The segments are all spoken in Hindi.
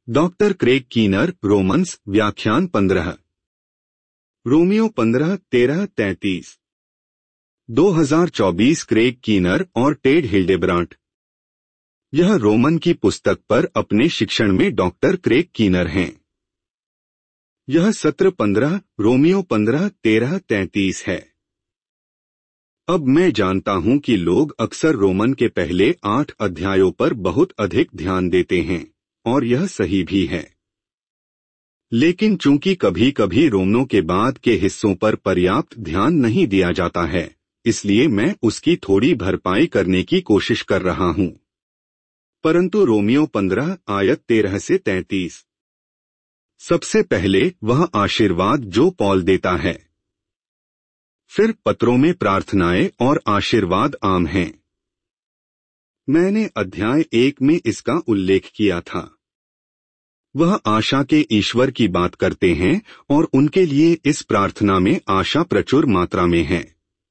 डॉक्टर क्रेग कीनर, रोमन्स, व्याख्यान 15। रोमियो 15:13-33। 2024। क्रेग कीनर और टेड हिल्डेब्रांट। यह रोमन की पुस्तक पर अपने शिक्षण में डॉक्टर क्रेग कीनर हैं। यह सत्र 15, रोमियो 15:13-33 है। अब मैं जानता हूं कि लोग अक्सर रोमन के पहले 8 अध्यायों पर बहुत अधिक ध्यान देते हैं, और यह सही भी है। लेकिन चूंकि कभी कभी रोमनों के बाद के हिस्सों पर पर्याप्त ध्यान नहीं दिया जाता है, इसलिए मैं उसकी थोड़ी भरपाई करने की कोशिश कर रहा हूं। परंतु रोमियो 15 आयत 13 से 33। सबसे पहले वह आशीर्वाद जो पौल देता है। फिर पत्रों में प्रार्थनाएं और आशीर्वाद आम हैं। मैंने अध्याय 1 में इसका उल्लेख किया था। वह आशा के ईश्वर की बात करते हैं और उनके लिए इस प्रार्थना में आशा प्रचुर मात्रा में है।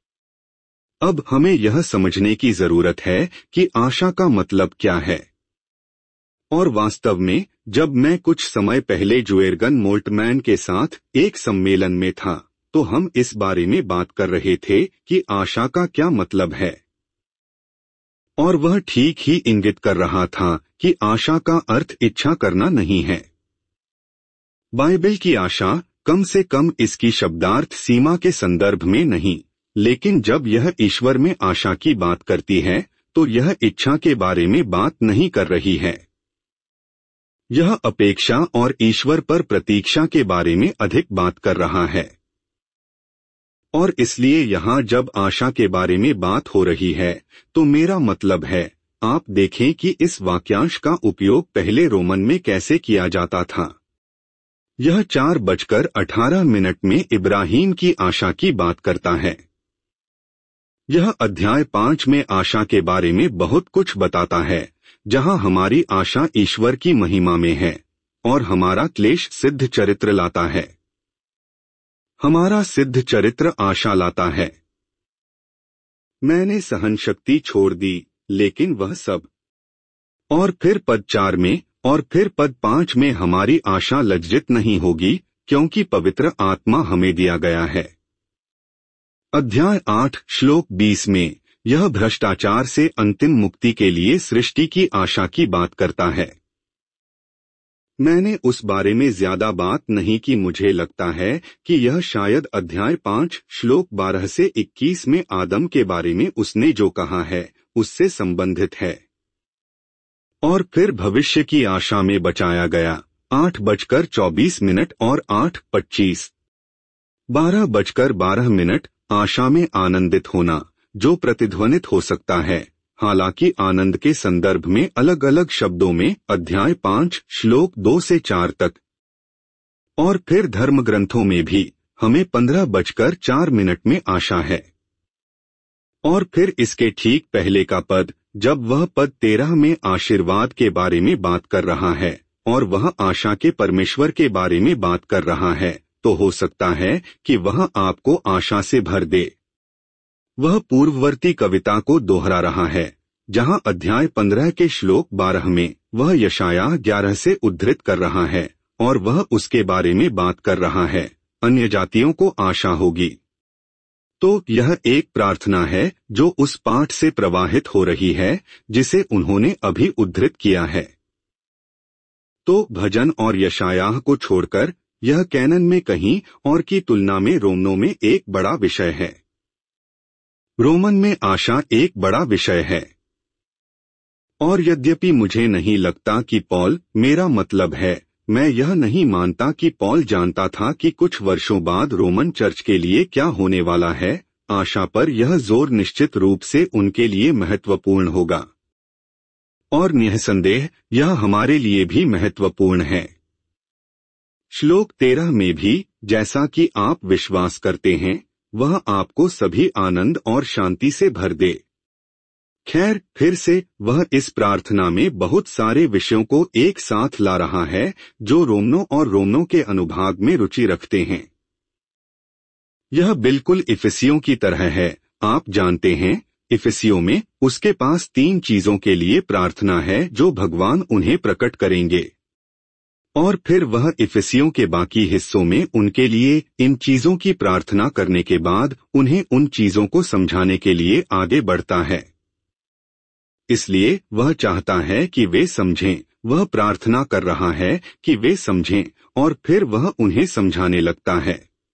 अब हमें यह समझने की जरूरत है कि आशा का मतलब क्या है। और वास्तव में जब मैं कुछ समय पहले जुएर्गन मोल्टमैन के साथ एक सम्मेलन में था, तो हम इस बारे में बात कर रहे थे कि आशा का क्या मतलब है। और वह ठीक ही इंगित कर रहा था कि आशा का अर्थ इच्छा करना नहीं है। बाइबल की आशा, कम से कम इसकी शब्दार्थ सीमा के संदर्भ में नहीं, लेकिन जब यह ईश्वर में आशा की बात करती है, तो यह इच्छा के बारे में बात नहीं कर रही है। यह अपेक्षा और ईश्वर पर प्रतीक्षा के बारे में अधिक बात कर रहा है। और इसलिए यहाँ जब आशा के बारे में बात हो रही है, तो मेरा मतलब है, आप देखें कि इस वाक्यांश का उपयोग पहले रोमन में कैसे किया जाता था। यह 4:18 में इब्राहिम की आशा की बात करता है। यह अध्याय 5 में आशा के बारे में बहुत कुछ बताता है, जहां हमारी आशा ईश्वर की महिमा में है, और हमारा क्लेश सिद्ध चरित्र लाता है। हमारा सिद्ध चरित्र आशा लाता है। मैंने सहनशक्ति छोड़ दी, लेकिन वह सब। और फिर पद 4 में और फिर पद 5 में हमारी आशा लज्जित नहीं होगी, क्योंकि पवित्र आत्मा हमें दिया गया है। अध्याय 8 श्लोक 20 में यह भ्रष्टाचार से अंतिम मुक्ति के लिए सृष्टि की आशा की बात करता है। मैंने उस बारे में ज्यादा बात नहीं की। मुझे लगता है कि यह शायद अध्याय 5 श्लोक 12 से 21 में आदम के बारे में उसने जो कहा है, उससे संबंधित है। और फिर भविष्य की आशा में बचाया गया 8:24 और 8:25। 12:12 आशा में आनंदित होना, जो प्रतिध्वनित हो सकता है, हालांकि आनंद के संदर्भ में अलग अलग शब्दों में अध्याय 5 श्लोक 2 से 4 तक। और फिर धर्म ग्रंथों में भी हमें 15:04 में आशा है। और फिर इसके ठीक पहले का पद, जब वह पद 13 में आशीर्वाद के बारे में बात कर रहा है और वह आशा के परमेश्वर के बारे में बात कर रहा है, तो हो सकता है कि वह आपको आशा से भर दे। वह पूर्ववर्ती कविता को दोहरा रहा है, जहां अध्याय 15 के श्लोक 12 में वह यशायाह 11 से उद्धृत कर रहा है, और वह उसके बारे में बात कर रहा है, अन्य जातियों को आशा होगी। तो यह एक प्रार्थना है जो उस पाठ से प्रवाहित हो रही है जिसे उन्होंने अभी उद्धृत किया है। तो भजन और यशायाह को छोड़कर यह कैनन में कहीं और की तुलना में रोमनों में एक बड़ा विषय है। रोमन में आशा एक बड़ा विषय है। और यद्यपि मुझे नहीं लगता कि पौल, मेरा मतलब है, मैं यह नहीं मानता कि पौल जानता था कि कुछ वर्षों बाद रोमन चर्च के लिए क्या होने वाला है, आशा पर यह जोर निश्चित रूप से उनके लिए महत्वपूर्ण होगा। और निःसंदेह यह हमारे लिए भी महत्वपूर्ण है। श्लोक 13 में भी, जैसा कि आप विश्वास करते हैं, वह आपको सभी आनंद और शांति से भर दे। खैर, फिर से वह इस प्रार्थना में बहुत सारे विषयों को एक साथ ला रहा है जो रोमनों और रोमनों के अनुभाग में रुचि रखते हैं। यह बिल्कुल इफिसियों की तरह है। आप जानते हैं, इफिसियों में उसके पास 3 चीजों के लिए प्रार्थना है जो भगवान उन्हें प्रकट करेंगे। और फिर वह इफिसियों के बाकी हिस्सों में उनके लिए इन चीजों की प्रार्थना करने के बाद उन्हें उन चीजों को समझाने के लिए आगे बढ़ता है। इसलिए वह चाहता है कि वे समझें, वह प्रार्थना कर रहा है कि वे समझें और फिर वह उन्हें समझाने लगता है।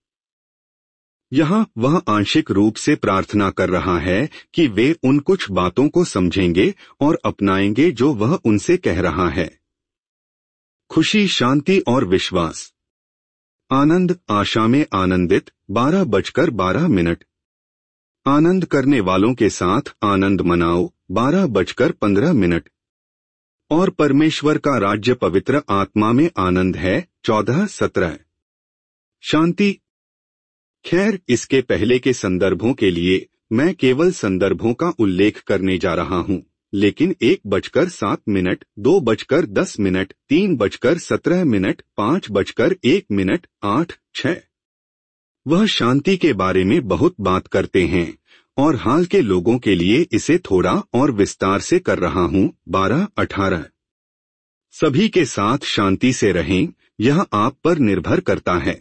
यहाँ वह आंशिक रूप से प्रार्थना कर रहा है कि वे उन कुछ बातों को समझेंगे और अपनाएंगे जो वह उनसे कह रहा है। खुशी, शांति और विश्वास। आनंद, आशा में आनंदित। 12:12। आनंद करने वालों के साथ आनंद मनाओ। 12:15। और परमेश्वर का राज्य पवित्र आत्मा में आनंद है। 14:17। शांति। खैर, इसके पहले के संदर्भों के लिए मैं केवल संदर्भों का उल्लेख करने जा रहा हूं, लेकिन 1:07, 2:10, 3:17, 5:1, 8:6 वह शांति के बारे में बहुत बात करते हैं और हाल के लोगों के लिए इसे थोड़ा और विस्तार से कर रहा हूं। 12:18 सभी के साथ शांति से रहें, यह आप पर निर्भर करता है।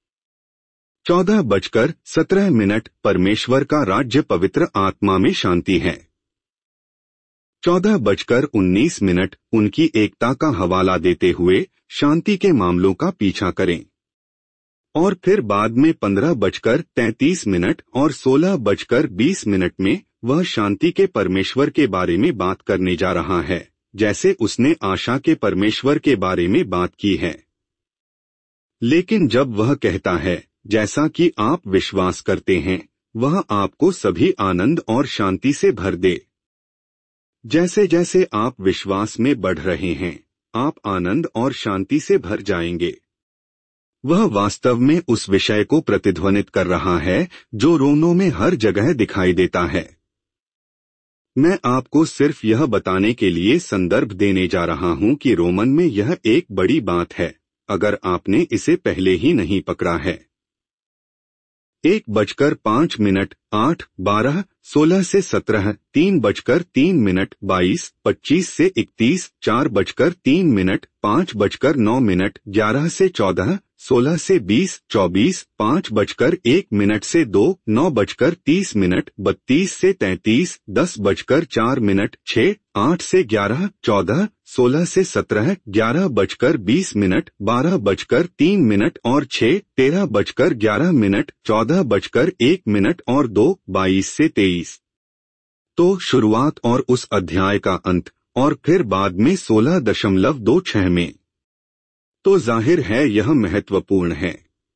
14:17 परमेश्वर का राज्य पवित्र आत्मा में शांति है। 14:19 उनकी एकता का हवाला देते हुए शांति के मामलों का पीछा करें। और फिर बाद में 15:33 और 16:20 में वह शांति के परमेश्वर के बारे में बात करने जा रहा है, जैसे उसने आशा के परमेश्वर के बारे में बात की है। लेकिन जब वह कहता है जैसा कि आप विश्वास करते हैं, वह आपको सभी आनंद और शांति से भर दे। जैसे जैसे आप विश्वास में बढ़ रहे हैं, आप आनंद और शांति से भर जाएंगे। वह वास्तव में उस विषय को प्रतिध्वनित कर रहा है जो रोमों में हर जगह दिखाई देता है। मैं आपको सिर्फ यह बताने के लिए संदर्भ देने जा रहा हूं कि रोमन में यह एक बड़ी बात है, अगर आपने इसे पहले ही नहीं पकड़ा है। 1:05, 8, 12, 16 से 17, 3:03, 22, 25 से 31, 4:03, 5:09, 11 से 14, 16 से 20, 24, 5:01 से 2, 9:30, 32 से 33, 10:04, 6, 8 से 11, 14, 16 से 17, 11:20, 12:03 और 6, 13:11, 14:01 और 2, 22 से 23। तो शुरुआत और उस अध्याय का अंत और फिर बाद में 16:26 में। तो जाहिर है यह महत्वपूर्ण है।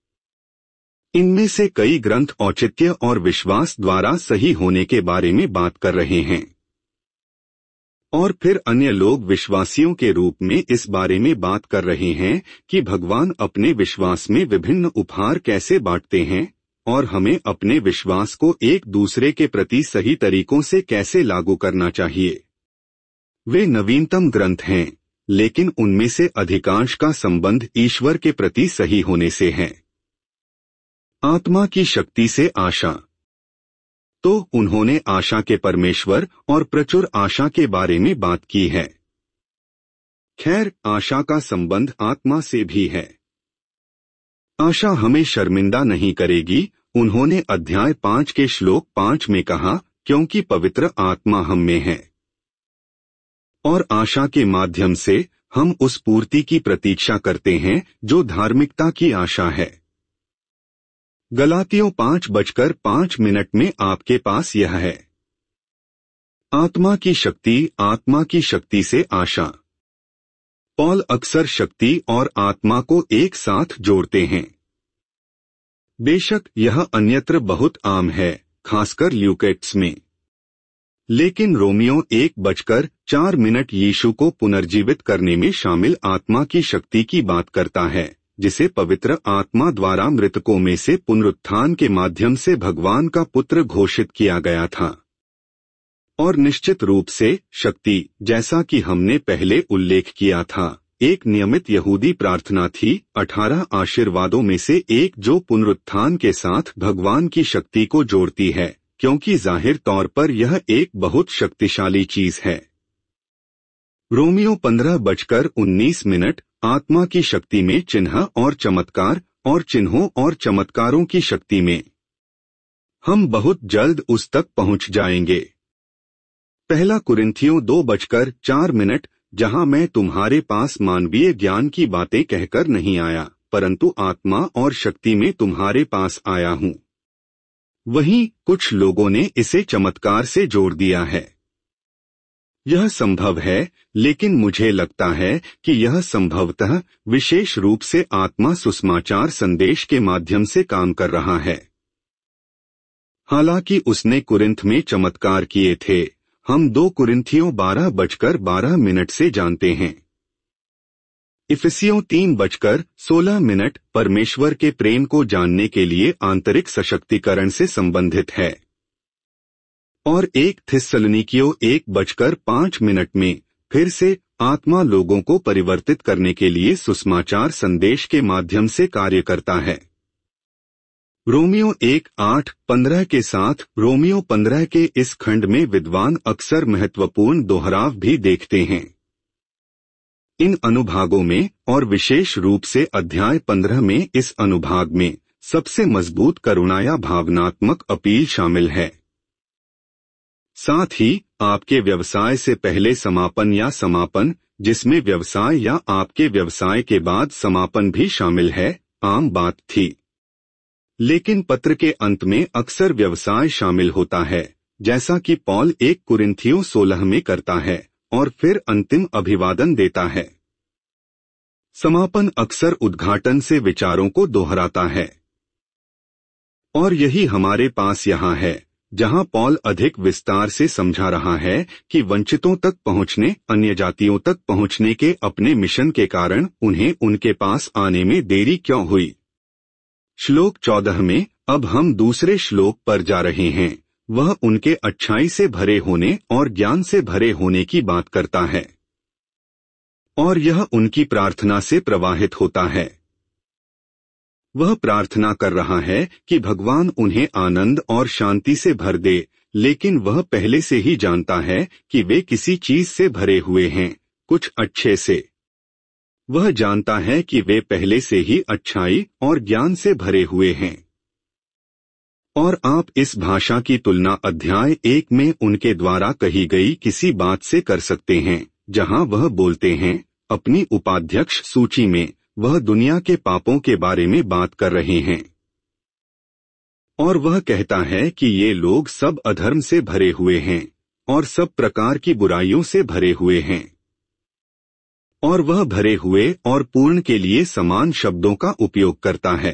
इनमें से कई ग्रंथ औचित्य और विश्वास द्वारा सही होने के बारे में बात कर रहे हैं, और फिर अन्य लोग विश्वासियों के रूप में इस बारे में बात कर रहे हैं कि भगवान अपने विश्वास में विभिन्न उपहार कैसे बांटते हैं और हमें अपने विश्वास को एक दूसरे के प्रति सही तरीकों से कैसे लागू करना चाहिए। वे नवीनतम ग्रंथ हैं, लेकिन उनमें से अधिकांश का संबंध ईश्वर के प्रति सही होने से है। आत्मा की शक्ति से आशा। तो उन्होंने आशा के परमेश्वर और प्रचुर आशा के बारे में बात की है। खैर, आशा का संबंध आत्मा से भी है। आशा हमें शर्मिंदा नहीं करेगी, उन्होंने अध्याय 5 के श्लोक 5 में कहा, क्योंकि पवित्र आत्मा हम में है। और आशा के माध्यम से हम उस पूर्ति की प्रतीक्षा करते हैं जो धार्मिकता की आशा है। गलातियों 5:05 में आपके पास यह है। आत्मा की शक्ति से आशा। पॉल अक्सर शक्ति और आत्मा को एक साथ जोड़ते हैं। बेशक यह अन्यत्र बहुत आम है, खासकर ल्यूकेट्स में। लेकिन रोमियो 1:04 यीशु को पुनर्जीवित करने में शामिल आत्मा की शक्ति की बात करता है, जिसे पवित्र आत्मा द्वारा मृतकों में से पुनरुत्थान के माध्यम से भगवान का पुत्र घोषित किया गया था। और निश्चित रूप से शक्ति, जैसा कि हमने पहले उल्लेख किया था, एक नियमित यहूदी प्रार्थना थी, 18 आशीर्वादों में से एक जो पुनरुत्थान के साथ भगवान की शक्ति को जोड़ती है, क्योंकि जाहिर तौर पर यह एक बहुत शक्तिशाली चीज है। रोमियो 15:19 आत्मा की शक्ति में चिन्ह और चमत्कार और चिन्हों और चमत्कारों की शक्ति में। हम बहुत जल्द उस तक पहुंच जाएंगे। पहला कुरिन्थियों 2:4, जहां मैं तुम्हारे पास मानवीय ज्ञान की बातें कहकर नहीं आया, परंतु आत्मा और शक्ति में तुम्हारे पास आया हूं। वहीं कुछ लोगों ने इसे चमत्कार से जोड़ दिया है। यह संभव है, लेकिन मुझे लगता है कि यह संभवतः विशेष रूप से आत्मा सुसमाचार संदेश के माध्यम से काम कर रहा है। हालांकि उसने कुरिन्थ में चमत्कार किए थे, हम 2 कुरिन्थियों 12:12 से जानते हैं। इफिसियों 3:16 परमेश्वर के प्रेम को जानने के लिए आंतरिक सशक्तिकरण से संबंधित है। और 1 थिस्सलुनीकियों 1:5 में फिर से आत्मा लोगों को परिवर्तित करने के लिए सुसमाचार संदेश के माध्यम से कार्य करता है। रोमियो 1:8-15 के साथ रोमियो 15 के इस खंड में विद्वान अक्सर महत्वपूर्ण दोहराव भी देखते हैं। इन अनुभागों में और विशेष रूप से अध्याय 15 में इस अनुभाग में सबसे मजबूत करुणा या भावनात्मक अपील शामिल है। साथ ही आपके व्यवसाय से पहले समापन या समापन, जिसमें व्यवसाय या आपके व्यवसाय के बाद समापन भी शामिल है, आम बात थी। लेकिन पत्र के अंत में अक्सर व्यवसाय शामिल होता है, जैसा कि पौल 1 कुरिन्थियों 16 में करता है, और फिर अंतिम अभिवादन देता है। समापन अक्सर उद्घाटन से विचारों को दोहराता है। और यही हमारे पास यहाँ है, जहाँ पौल अधिक विस्तार से समझा रहा है कि वंचितों तक पहुँचने, अन्य जातियों तक पहुँचने के अपने मिशन के कारण उन्हें उनके पास आने में देरी क्यों हुई। श्लोक 14 में अब हम दूसरे श्लोक पर जा रहे हैं। वह उनके अच्छाई से भरे होने और ज्ञान से भरे होने की बात करता है, और यह उनकी प्रार्थना से प्रवाहित होता है। वह प्रार्थना कर रहा है कि भगवान उन्हें आनंद और शांति से भर दे, लेकिन वह पहले से ही जानता है कि वे किसी चीज से भरे हुए हैं, कुछ अच्छे से। वह जानता है कि वे पहले से ही अच्छाई और ज्ञान से भरे हुए हैं। और आप इस भाषा की तुलना अध्याय 1 में उनके द्वारा कही गई किसी बात से कर सकते हैं, जहां वह बोलते हैं, अपनी उपाध्यक्ष सूची में वह दुनिया के पापों के बारे में बात कर रहे हैं। और वह कहता है कि ये लोग सब अधर्म से भरे हुए हैं और सब प्रकार की बुराइयों से भरे हुए हैं। और वह भरे हुए और पूर्ण के लिए समान शब्दों का उपयोग करता है।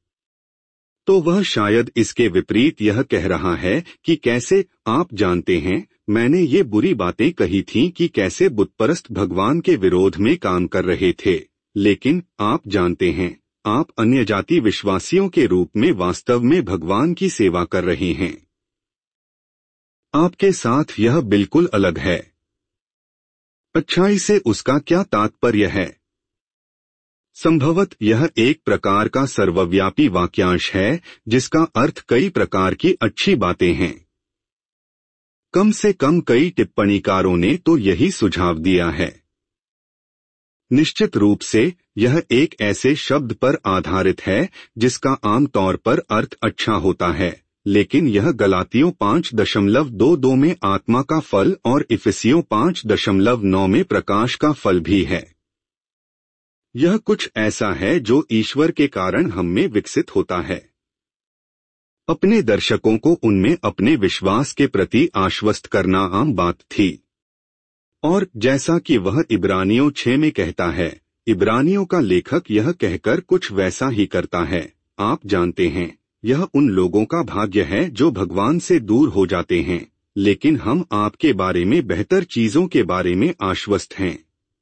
तो वह शायद इसके विपरीत यह कह रहा है कि कैसे आप जानते हैं, मैंने ये बुरी बातें कही थीं कि कैसे बुतपरस्त भगवान के विरोध में काम कर रहे थे, लेकिन आप जानते हैं, आप अन्य जाति विश्वासियों के रूप में वास्तव में भगवान की सेवा कर रहे हैं। आपके साथ यह बिल्कुल अलग है। अच्छाई से उसका क्या तात्पर्य है? संभवत यह एक प्रकार का सर्वव्यापी वाक्यांश है, जिसका अर्थ कई प्रकार की अच्छी बातें हैं। कम से कम कई टिप्पणीकारों ने तो यही सुझाव दिया है। निश्चित रूप से यह एक ऐसे शब्द पर आधारित है जिसका आमतौर पर अर्थ अच्छा होता है, लेकिन यह गलातियों 5:22 में आत्मा का फल और इफिसियों 5:9 में प्रकाश का फल भी है। यह कुछ ऐसा है जो ईश्वर के कारण हम में विकसित होता है। अपने दर्शकों को उनमें अपने विश्वास के प्रति आश्वस्त करना आम बात थी। और जैसा कि वह इब्रानियों 6 में कहता है, इब्रानियों का लेखक यह कहकर कुछ वैसा ही करता है, आप जानते हैं, यह उन लोगों का भाग्य है जो भगवान से दूर हो जाते हैं, लेकिन हम आपके बारे में बेहतर चीजों के बारे में आश्वस्त हैं।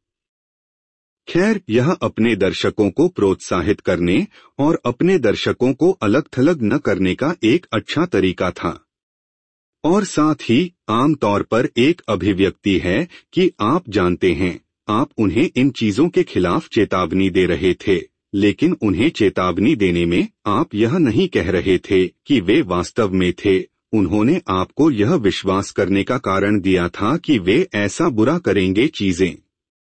खैर, यह अपने दर्शकों को प्रोत्साहित करने और अपने दर्शकों को अलग थलग न करने का एक अच्छा तरीका था। और साथ ही आम तौर पर एक अभिव्यक्ति है कि आप जानते हैं, आप उन्हें इन चीजों के खिलाफ चेतावनी दे रहे थे, लेकिन उन्हें चेतावनी देने में आप यह नहीं कह रहे थे कि वे वास्तव में थे। उन्होंने आपको यह विश्वास करने का कारण दिया था कि वे ऐसा बुरा करेंगे चीजें।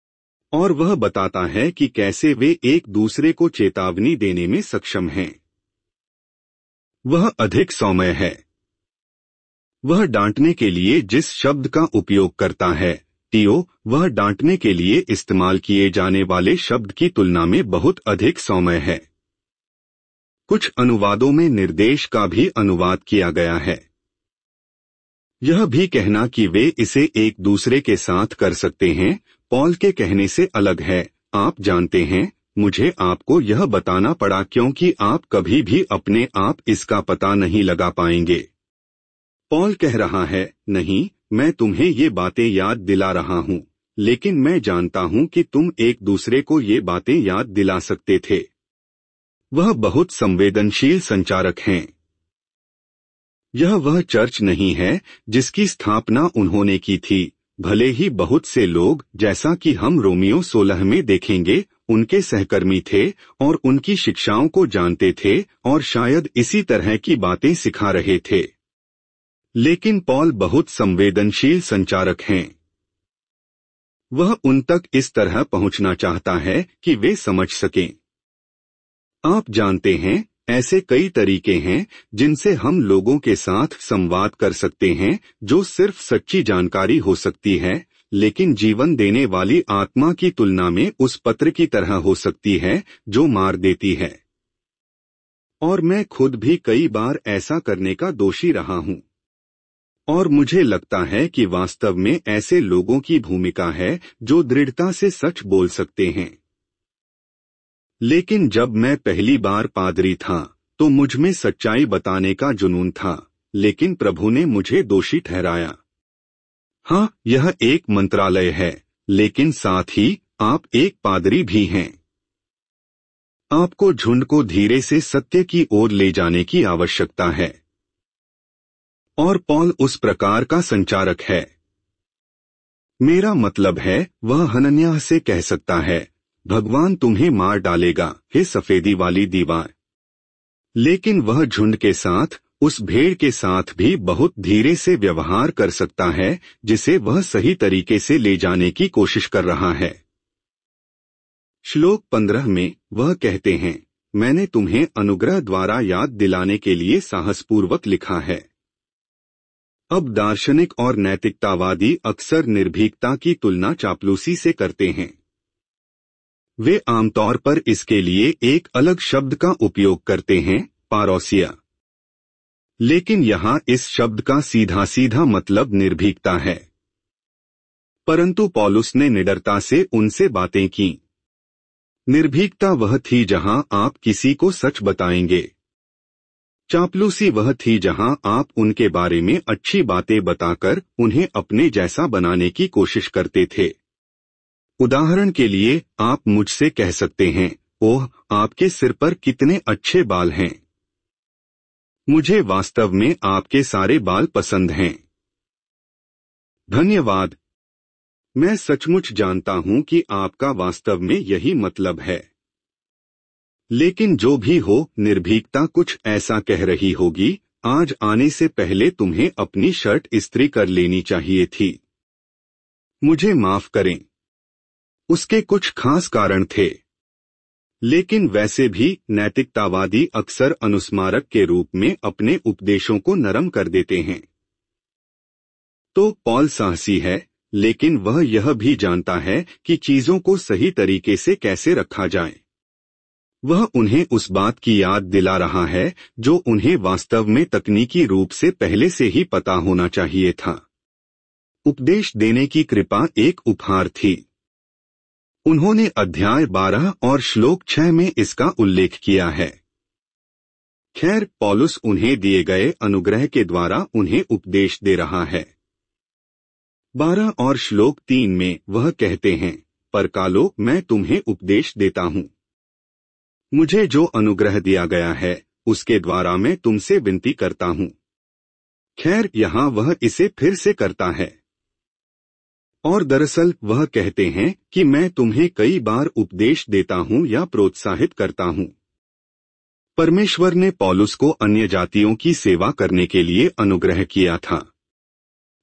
और वह बताता है कि कैसे वे एक दूसरे को चेतावनी देने में सक्षम हैं। वह अधिक सौम्य है। वह डांटने के लिए जिस शब्द का उपयोग करता है, टीओ, वह डांटने के लिए इस्तेमाल किए जाने वाले शब्द की तुलना में बहुत अधिक सौम्य है। कुछ अनुवादों में निर्देश का भी अनुवाद किया गया है। यह भी कहना कि वे इसे एक दूसरे के साथ कर सकते हैं, पॉल के कहने से अलग है। आप जानते हैं, मुझे आपको यह बताना पड़ा क्योंकि आप कभी भी अपने आप इसका पता नहीं लगा पाएंगे। पॉल कह रहा है, नहीं, मैं तुम्हें ये बातें याद दिला रहा हूँ, लेकिन मैं जानता हूँ कि तुम एक दूसरे को ये बातें याद दिला सकते थे। वह बहुत संवेदनशील संचारक हैं। यह वह चर्च नहीं है जिसकी स्थापना उन्होंने की थी, भले ही बहुत से लोग, जैसा कि हम रोमियो 16 में देखेंगे, उनके सहकर्मी थे और उनकी शिक्षाओं को जानते थे और शायद इसी तरह की बातें सिखा रहे थे। लेकिन पॉल बहुत संवेदनशील संचारक हैं। वह उन तक इस तरह पहुंचना चाहता है कि वे समझ सकें। आप जानते हैं, ऐसे कई तरीके हैं जिनसे हम लोगों के साथ संवाद कर सकते हैं, जो सिर्फ सच्ची जानकारी हो सकती है, लेकिन जीवन देने वाली आत्मा की तुलना में उस पत्र की तरह हो सकती है जो मार देती है। और मैं खुद भी कई बार ऐसा करने का दोषी रहा हूं। और मुझे लगता है कि वास्तव में ऐसे लोगों की भूमिका है जो दृढ़ता से सच बोल सकते हैं। लेकिन जब मैं पहली बार पादरी था तो मुझ में सच्चाई बताने का जुनून था, लेकिन प्रभु ने मुझे दोषी ठहराया। हाँ, यह एक मंत्रालय है, लेकिन साथ ही आप एक पादरी भी हैं। आपको झुंड को धीरे से सत्य की ओर ले जाने की आवश्यकता है। और पॉल उस प्रकार का संचारक है। मेरा मतलब है, वह हनन्याह से कह सकता है, भगवान तुम्हें मार डालेगा, हे सफेदी वाली दीवार। लेकिन वह झुंड के साथ, उस भेड़ के साथ भी बहुत धीरे से व्यवहार कर सकता है, जिसे वह सही तरीके से ले जाने की कोशिश कर रहा है। श्लोक 15 में वह कहते हैं, मैंने तुम्हें अनुग्रह द्वारा याद दिलाने के लिए साहसपूर्वक लिखा है। अब दार्शनिक और नैतिकतावादी अक्सर निर्भीकता की तुलना चापलूसी से करते हैं। वे आमतौर पर इसके लिए एक अलग शब्द का उपयोग करते हैं, पारोसिया। लेकिन यहाँ इस शब्द का सीधा सीधा मतलब निर्भीकता है। परंतु पौलुस ने निडरता से उनसे बातें की। निर्भीकता वह थी जहाँ आप किसी को सच बताएंगे। चापलूसी वह थी जहां आप उनके बारे में अच्छी बातें बताकर उन्हें अपने जैसा बनाने की कोशिश करते थे। उदाहरण के लिए, आप मुझसे कह सकते हैं, ओह, आपके सिर पर कितने अच्छे बाल हैं। मुझे वास्तव में आपके सारे बाल पसंद हैं। धन्यवाद। मैं सचमुच जानता हूं कि आपका वास्तव में यही मतलब है। लेकिन जो भी हो, निर्भीकता कुछ ऐसा कह रही होगी, आज आने से पहले तुम्हें अपनी शर्ट इस्त्री कर लेनी चाहिए थी। मुझे माफ करें। उसके कुछ खास कारण थे। लेकिन वैसे भी नैतिकतावादी अक्सर अनुस्मारक के रूप में अपने उपदेशों को नरम कर देते हैं। तो पॉल साहसी है, लेकिन वह यह भी जानता है कि चीजों को सही तरीके से कैसे रखा जाए। वह उन्हें उस बात की याद दिला रहा है जो उन्हें वास्तव में तकनीकी रूप से पहले से ही पता होना चाहिए था। उपदेश देने की कृपा एक उपहार थी। उन्होंने अध्याय 12 और श्लोक 6 में इसका उल्लेख किया है। खैर, पौलुस उन्हें दिए गए अनुग्रह के द्वारा उन्हें उपदेश दे रहा है। 12 और श्लोक 3 में वह कहते हैं, पर कालो, मैं तुम्हें उपदेश देता हूँ। मुझे जो अनुग्रह दिया गया है उसके द्वारा मैं तुमसे विनती करता हूँ। खैर, यहाँ वह इसे फिर से करता है। और दरअसल वह कहते हैं कि मैं तुम्हें कई बार उपदेश देता हूँ या प्रोत्साहित करता हूँ। परमेश्वर ने पौलुस को अन्य जातियों की सेवा करने के लिए अनुग्रह किया था।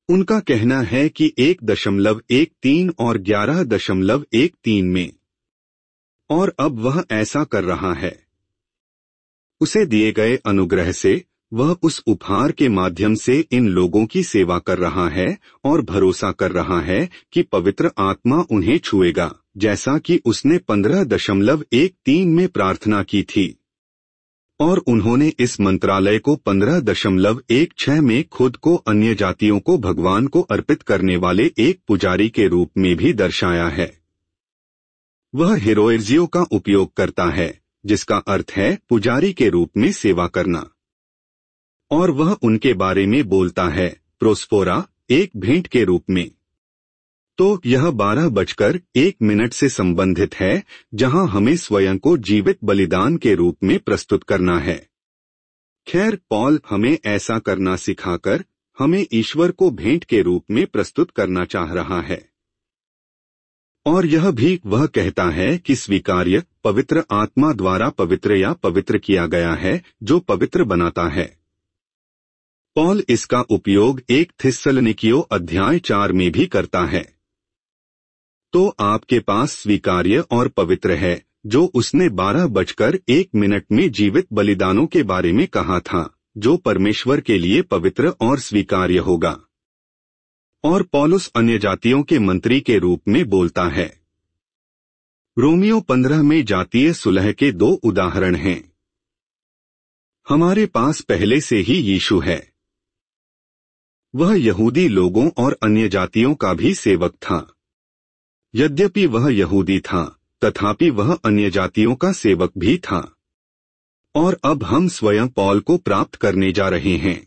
उनका कहना है कि 1.13 और 11.13 में, और अब वह ऐसा कर रहा है। उसे दिए गए अनुग्रह से वह उस उपहार के माध्यम से इन लोगों की सेवा कर रहा है और भरोसा कर रहा है कि पवित्र आत्मा उन्हें छुएगा, जैसा कि उसने 15.13 में प्रार्थना की थी। और उन्होंने इस मंत्रालय को 15.16 में खुद को अन्य जातियों को भगवान को अर्पित करने वाले एक पुजारी के रूप में भी दर्शाया है। वह हीरोइर्जियो का उपयोग करता है, जिसका अर्थ है पुजारी के रूप में सेवा करना। और वह उनके बारे में बोलता है प्रोस्पोरा, एक भेंट के रूप में। तो यह 12:01 से संबंधित है, जहां हमें स्वयं को जीवित बलिदान के रूप में प्रस्तुत करना है। खैर, पॉल हमें ऐसा करना सिखाकर हमें ईश्वर को भेंट के रूप में प्रस्तुत करना चाह रहा है। और यह भी वह कहता है कि स्वीकार्य पवित्र आत्मा द्वारा पवित्र या पवित्र किया गया है, जो पवित्र बनाता है। पॉल इसका उपयोग 1 थिस्सलुनीकियों अध्याय 4 में भी करता है। तो आपके पास स्वीकार्य और पवित्र है, जो उसने 12:01 में जीवित बलिदानों के बारे में कहा था, जो परमेश्वर के लिए पवित्र और स्वीकार्य होगा। और पौलुस अन्य जातियों के मंत्री के रूप में बोलता है। रोमियो 15 में जातीय सुलह के 2 उदाहरण हैं। हमारे पास पहले से ही यीशु है। वह यहूदी लोगों और अन्य जातियों का भी सेवक था। यद्यपि वह यहूदी था, तथापि वह अन्य जातियों का सेवक भी था। और अब हम स्वयं पौल को प्राप्त करने जा रहे हैं।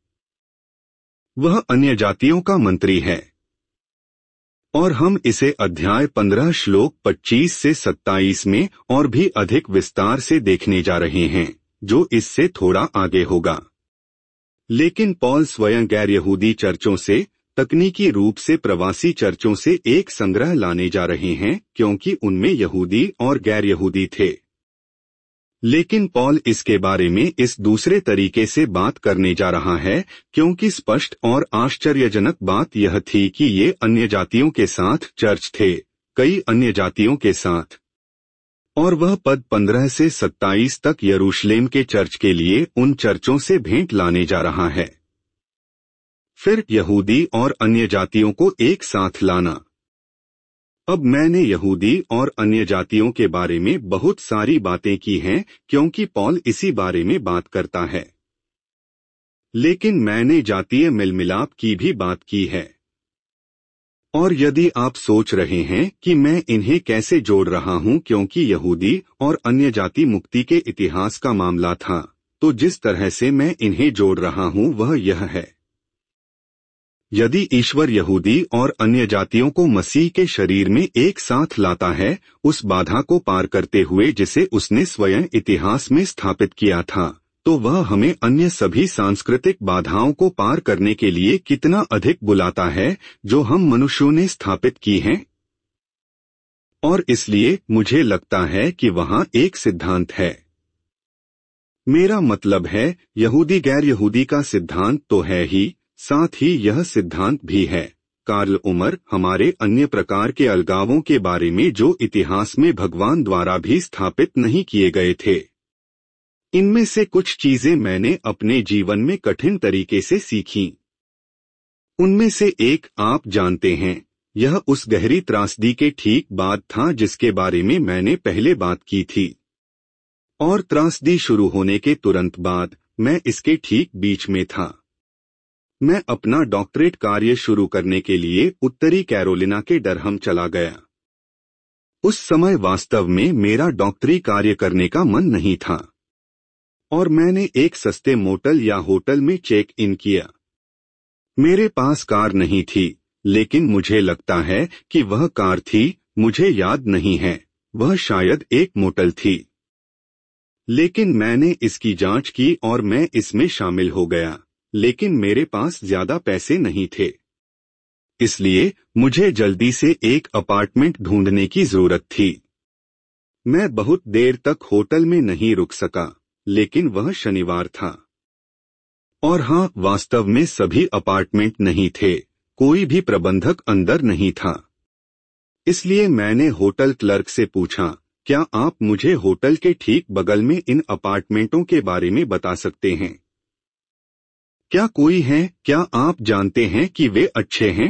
वह अन्य जातियों का मंत्री है। और हम इसे अध्याय 15 श्लोक 25 से 27 में और भी अधिक विस्तार से देखने जा रहे हैं, जो इससे थोड़ा आगे होगा। लेकिन पौल स्वयं गैर यहूदी चर्चों से, तकनीकी रूप से प्रवासी चर्चों से एक संग्रह लाने जा रहे हैं, क्योंकि उनमें यहूदी और गैर यहूदी थे। लेकिन पौल इसके बारे में इस दूसरे तरीके से बात करने जा रहा है, क्योंकि स्पष्ट और आश्चर्यजनक बात यह थी कि ये अन्य जातियों के साथ चर्च थे, कई अन्य जातियों के साथ। और वह पद 15 से 27 तक यरूशलेम के चर्च के लिए उन चर्चों से भेंट लाने जा रहा है। फिर यहूदी और अन्य जातियों को एक साथ लाना। अब मैंने यहूदी और अन्य जातियों के बारे में बहुत सारी बातें की हैं, क्योंकि पौल इसी बारे में बात करता है। लेकिन मैंने जातीय मिलमिलाप की भी बात की है। और यदि आप सोच रहे हैं कि मैं इन्हें कैसे जोड़ रहा हूं, क्योंकि यहूदी और अन्य जाति मुक्ति के इतिहास का मामला था, तो जिस तरह से मैं इन्हें जोड़ रहा हूं वह यह है। यदि ईश्वर यहूदी और अन्य जातियों को मसीह के शरीर में एक साथ लाता है, उस बाधा को पार करते हुए जिसे उसने स्वयं इतिहास में स्थापित किया था, तो वह हमें अन्य सभी सांस्कृतिक बाधाओं को पार करने के लिए कितना अधिक बुलाता है, जो हम मनुष्यों ने स्थापित की हैं। और इसलिए मुझे लगता है कि वहां एक सिद्धांत है। मेरा मतलब है, यहूदी गैर यहूदी का सिद्धांत तो है ही, साथ ही यह सिद्धांत भी है कार्ल उमर हमारे अन्य प्रकार के अलगावों के बारे में, जो इतिहास में भगवान द्वारा भी स्थापित नहीं किए गए थे। इनमें से कुछ चीजें मैंने अपने जीवन में कठिन तरीके से सीखी। उनमें से एक आप जानते हैं, यह उस गहरी त्रासदी के ठीक बाद था जिसके बारे में मैंने पहले बात की थी। और त्रासदी शुरू होने के तुरंत बाद मैं इसके ठीक बीच में था। मैं अपना डॉक्टरेट कार्य शुरू करने के लिए उत्तरी कैरोलिना के डरहम चला गया। उस समय वास्तव में मेरा डॉक्टरी कार्य करने का मन नहीं था, और मैंने एक सस्ते मोटल या होटल में चेक इन किया। मेरे पास कार नहीं थी, लेकिन मुझे लगता है कि वह कार थी, मुझे याद नहीं है, वह शायद एक मोटल थी। लेकिन मैंने इसकी जांच की और मैं इसमें शामिल हो गया, लेकिन मेरे पास ज्यादा पैसे नहीं थे। इसलिए मुझे जल्दी से एक अपार्टमेंट ढूंढने की जरूरत थी। मैं बहुत देर तक होटल में नहीं रुक सका, लेकिन वह शनिवार था। और हाँ, वास्तव में सभी अपार्टमेंट नहीं थे, कोई भी प्रबंधक अंदर नहीं था। इसलिए मैंने होटल क्लर्क से पूछा, क्या आप मुझे होटल के ठीक बगल में इन अपार्टमेंटों के बारे में बता सकते हैं? क्या कोई है? क्या आप जानते हैं कि वे अच्छे हैं?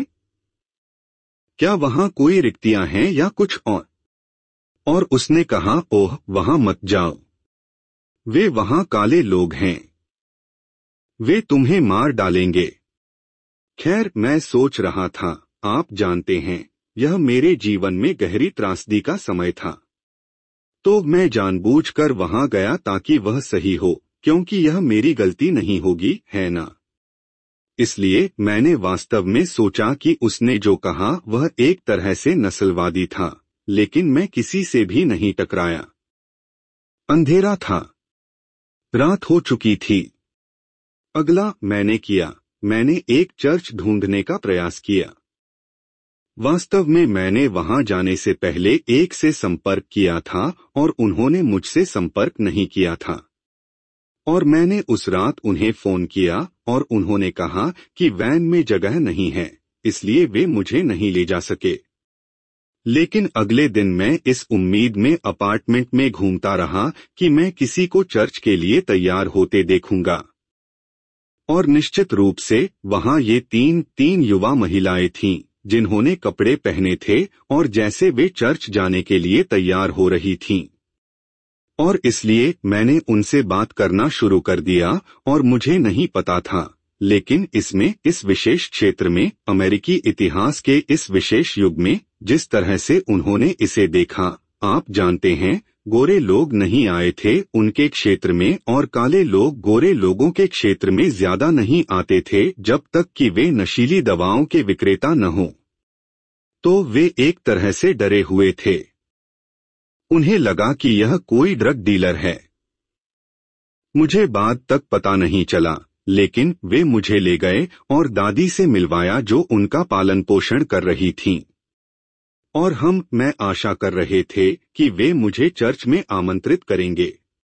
क्या वहां कोई रिक्तियां हैं या कुछ और उसने कहा, ओह, वहां मत जाओ। वे वहां काले लोग हैं। वे तुम्हें मार डालेंगे। खैर, मैं सोच रहा था, आप जानते हैं, यह मेरे जीवन में गहरी त्रासदी का समय था। तो मैं जानबूझकर वहां गया ताकि वह सही हो, क्योंकि यह मेरी गलती नहीं होगी, है ना? इसलिए मैंने वास्तव में सोचा कि उसने जो कहा वह एक तरह से नस्लवादी था, लेकिन मैं किसी से भी नहीं टकराया। अंधेरा था। रात हो चुकी थी। अगला मैंने एक चर्च ढूंढने का प्रयास किया। वास्तव में मैंने वहां जाने से पहले एक से संपर्क किया था और उन्होंने मुझसे संपर्क नहीं किया था। और मैंने उस रात उन्हें फोन किया और उन्होंने कहा कि वैन में जगह नहीं है, इसलिए वे मुझे नहीं ले जा सके। लेकिन अगले दिन मैं इस उम्मीद में अपार्टमेंट में घूमता रहा कि मैं किसी को चर्च के लिए तैयार होते देखूंगा। और निश्चित रूप से वहां ये तीन युवा महिलाएं थीं, जिन्होंने कपड़े पहने थे और जैसे वे चर्च जाने के लिए तैयार हो रही थीं। और इसलिए मैंने उनसे बात करना शुरू कर दिया और मुझे नहीं पता था, लेकिन इस विशेष क्षेत्र में, अमेरिकी इतिहास के इस विशेष युग में, जिस तरह से उन्होंने इसे देखा, आप जानते हैं, गोरे लोग नहीं आए थे उनके क्षेत्र में और काले लोग गोरे लोगों के क्षेत्र में ज्यादा नहीं आते थे जब तक कि वे नशीली दवाओं के विक्रेता न हों। तो वे एक तरह से डरे हुए थे। उन्हें लगा कि यह कोई ड्रग डीलर है। मुझे बाद तक पता नहीं चला, लेकिन वे मुझे ले गए और दादी से मिलवाया जो उनका पालन पोषण कर रही थीं। और मैं आशा कर रहे थे कि वे मुझे चर्च में आमंत्रित करेंगे।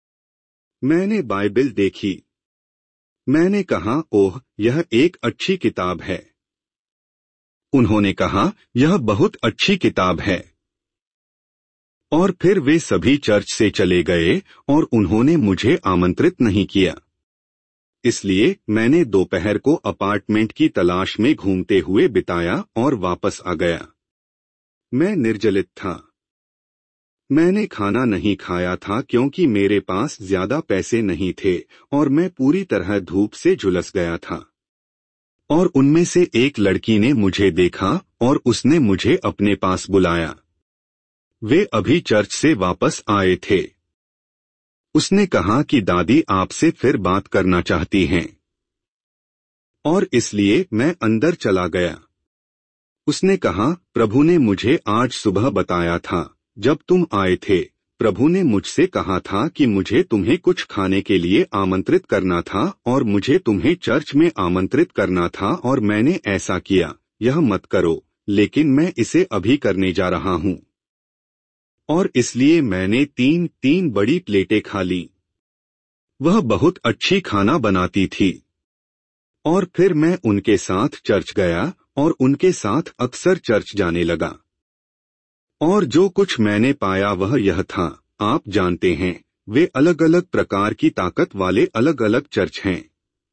मैंने बाइबिल देखी। मैंने कहा, ओह, यह एक अच्छी किताब है। उन्होंने कहा, यह बहुत अच्छी किताब है। और फिर वे सभी चर्च से चले गए और उन्होंने मुझे आमंत्रित नहीं किया। इसलिए मैंने दोपहर को अपार्टमेंट की तलाश में घूमते हुए बिताया और वापस आ गया। मैं निर्जलित था। मैंने खाना नहीं खाया था क्योंकि मेरे पास ज्यादा पैसे नहीं थे और मैं पूरी तरह धूप से झुलस गया था। और उनमें से एक लड़की ने मुझे देखा और उसने मुझे अपने पास बुलाया। वे अभी चर्च से वापस आए थे। उसने कहा कि दादी आपसे फिर बात करना चाहती हैं। और इसलिए मैं अंदर चला गया। उसने कहा, प्रभु ने मुझे आज सुबह बताया था, जब तुम आए थे, प्रभु ने मुझसे कहा था कि मुझे तुम्हें कुछ खाने के लिए आमंत्रित करना था और मुझे तुम्हें चर्च में आमंत्रित करना था और मैंने ऐसा किया। यह मत करो, लेकिन मैं इसे अभी करने जा रहा हूँ। और इसलिए मैंने तीन बड़ी प्लेटें खा ली। वह बहुत अच्छी खाना बनाती थी। और फिर मैं उनके साथ चर्च गया और उनके साथ अक्सर चर्च जाने लगा। और जो कुछ मैंने पाया वह यह था, आप जानते हैं, वे अलग अलग प्रकार की ताकत वाले अलग अलग चर्च हैं।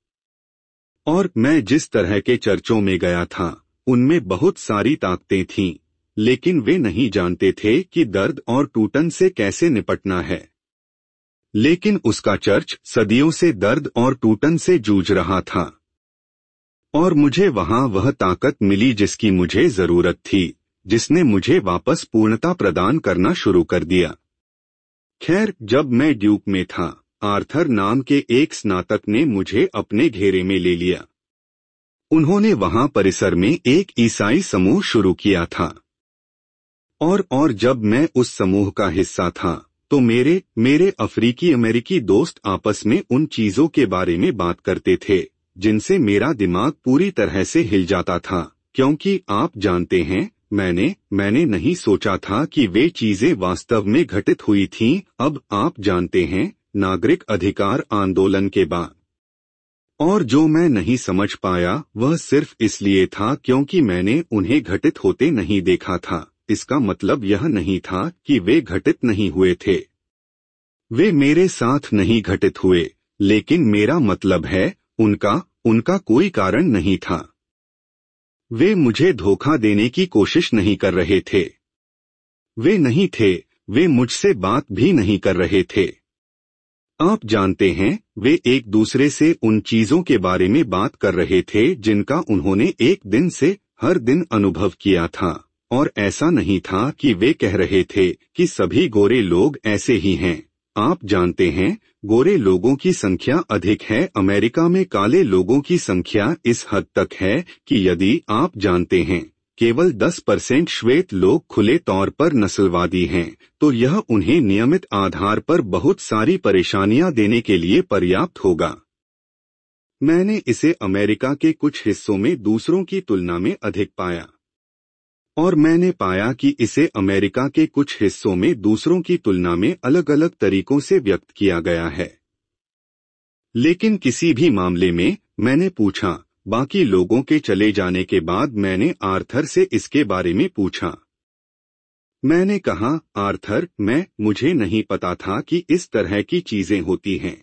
और मैं जिस तरह के चर्चों में गया था, उनमें बहुत सारी ताकतें थीं, लेकिन वे नहीं जानते थे कि दर्द और टूटन से कैसे निपटना है। लेकिन उसका चर्च सदियों से दर्द और टूटन से जूझ रहा था। और मुझे वहां वह ताकत मिली जिसकी मुझे जरूरत थी, जिसने मुझे वापस पूर्णता प्रदान करना शुरू कर दिया। खैर, जब मैं ड्यूक में था, आर्थर नाम के एक स्नातक ने मुझे अपने घेरे में ले लिया। उन्होंने वहां परिसर में एक ईसाई समूह शुरू किया था। और जब मैं उस समूह का हिस्सा था, तो मेरे अफ्रीकी अमेरिकी दोस्त आपस में उन चीजों के बारे में बात करते थे जिनसे मेरा दिमाग पूरी तरह से हिल जाता था, क्योंकि आप जानते हैं, मैंने नहीं सोचा था कि वे चीजें वास्तव में घटित हुई थीं। अब आप जानते हैं, नागरिक अधिकार आंदोलन के बाद और जो मैं नहीं समझ पाया वह सिर्फ इसलिए था क्योंकि मैंने उन्हें घटित होते नहीं देखा था। इसका मतलब यह नहीं था कि वे घटित नहीं हुए थे, वे मेरे साथ नहीं घटित हुए, लेकिन मेरा मतलब है उनका कोई कारण नहीं था। वे मुझे धोखा देने की कोशिश नहीं कर रहे थे। वे नहीं थे, वे मुझसे बात भी नहीं कर रहे थे। आप जानते हैं, वे एक दूसरे से उन चीजों के बारे में बात कर रहे थे जिनका उन्होंने एक दिन से हर दिन अनुभव किया था, और ऐसा नहीं था कि वे कह रहे थे कि सभी गोरे लोग ऐसे ही हैं। आप जानते हैं, गोरे लोगों की संख्या अधिक है अमेरिका में, काले लोगों की संख्या इस हद तक है कि यदि आप जानते हैं केवल 10% श्वेत लोग खुले तौर पर नस्लवादी हैं, तो यह उन्हें नियमित आधार पर बहुत सारी परेशानियां देने के लिए पर्याप्त होगा। मैंने इसे अमेरिका के कुछ हिस्सों में दूसरों की तुलना में अधिक पाया, और मैंने पाया कि इसे अमेरिका के कुछ हिस्सों में दूसरों की तुलना में अलग अलग तरीकों से व्यक्त किया गया है। लेकिन किसी भी मामले में मैंने पूछा, बाकी लोगों के चले जाने के बाद मैंने आर्थर से इसके बारे में पूछा। मैंने कहा, आर्थर, मुझे नहीं पता था कि इस तरह की चीजें होती हैं।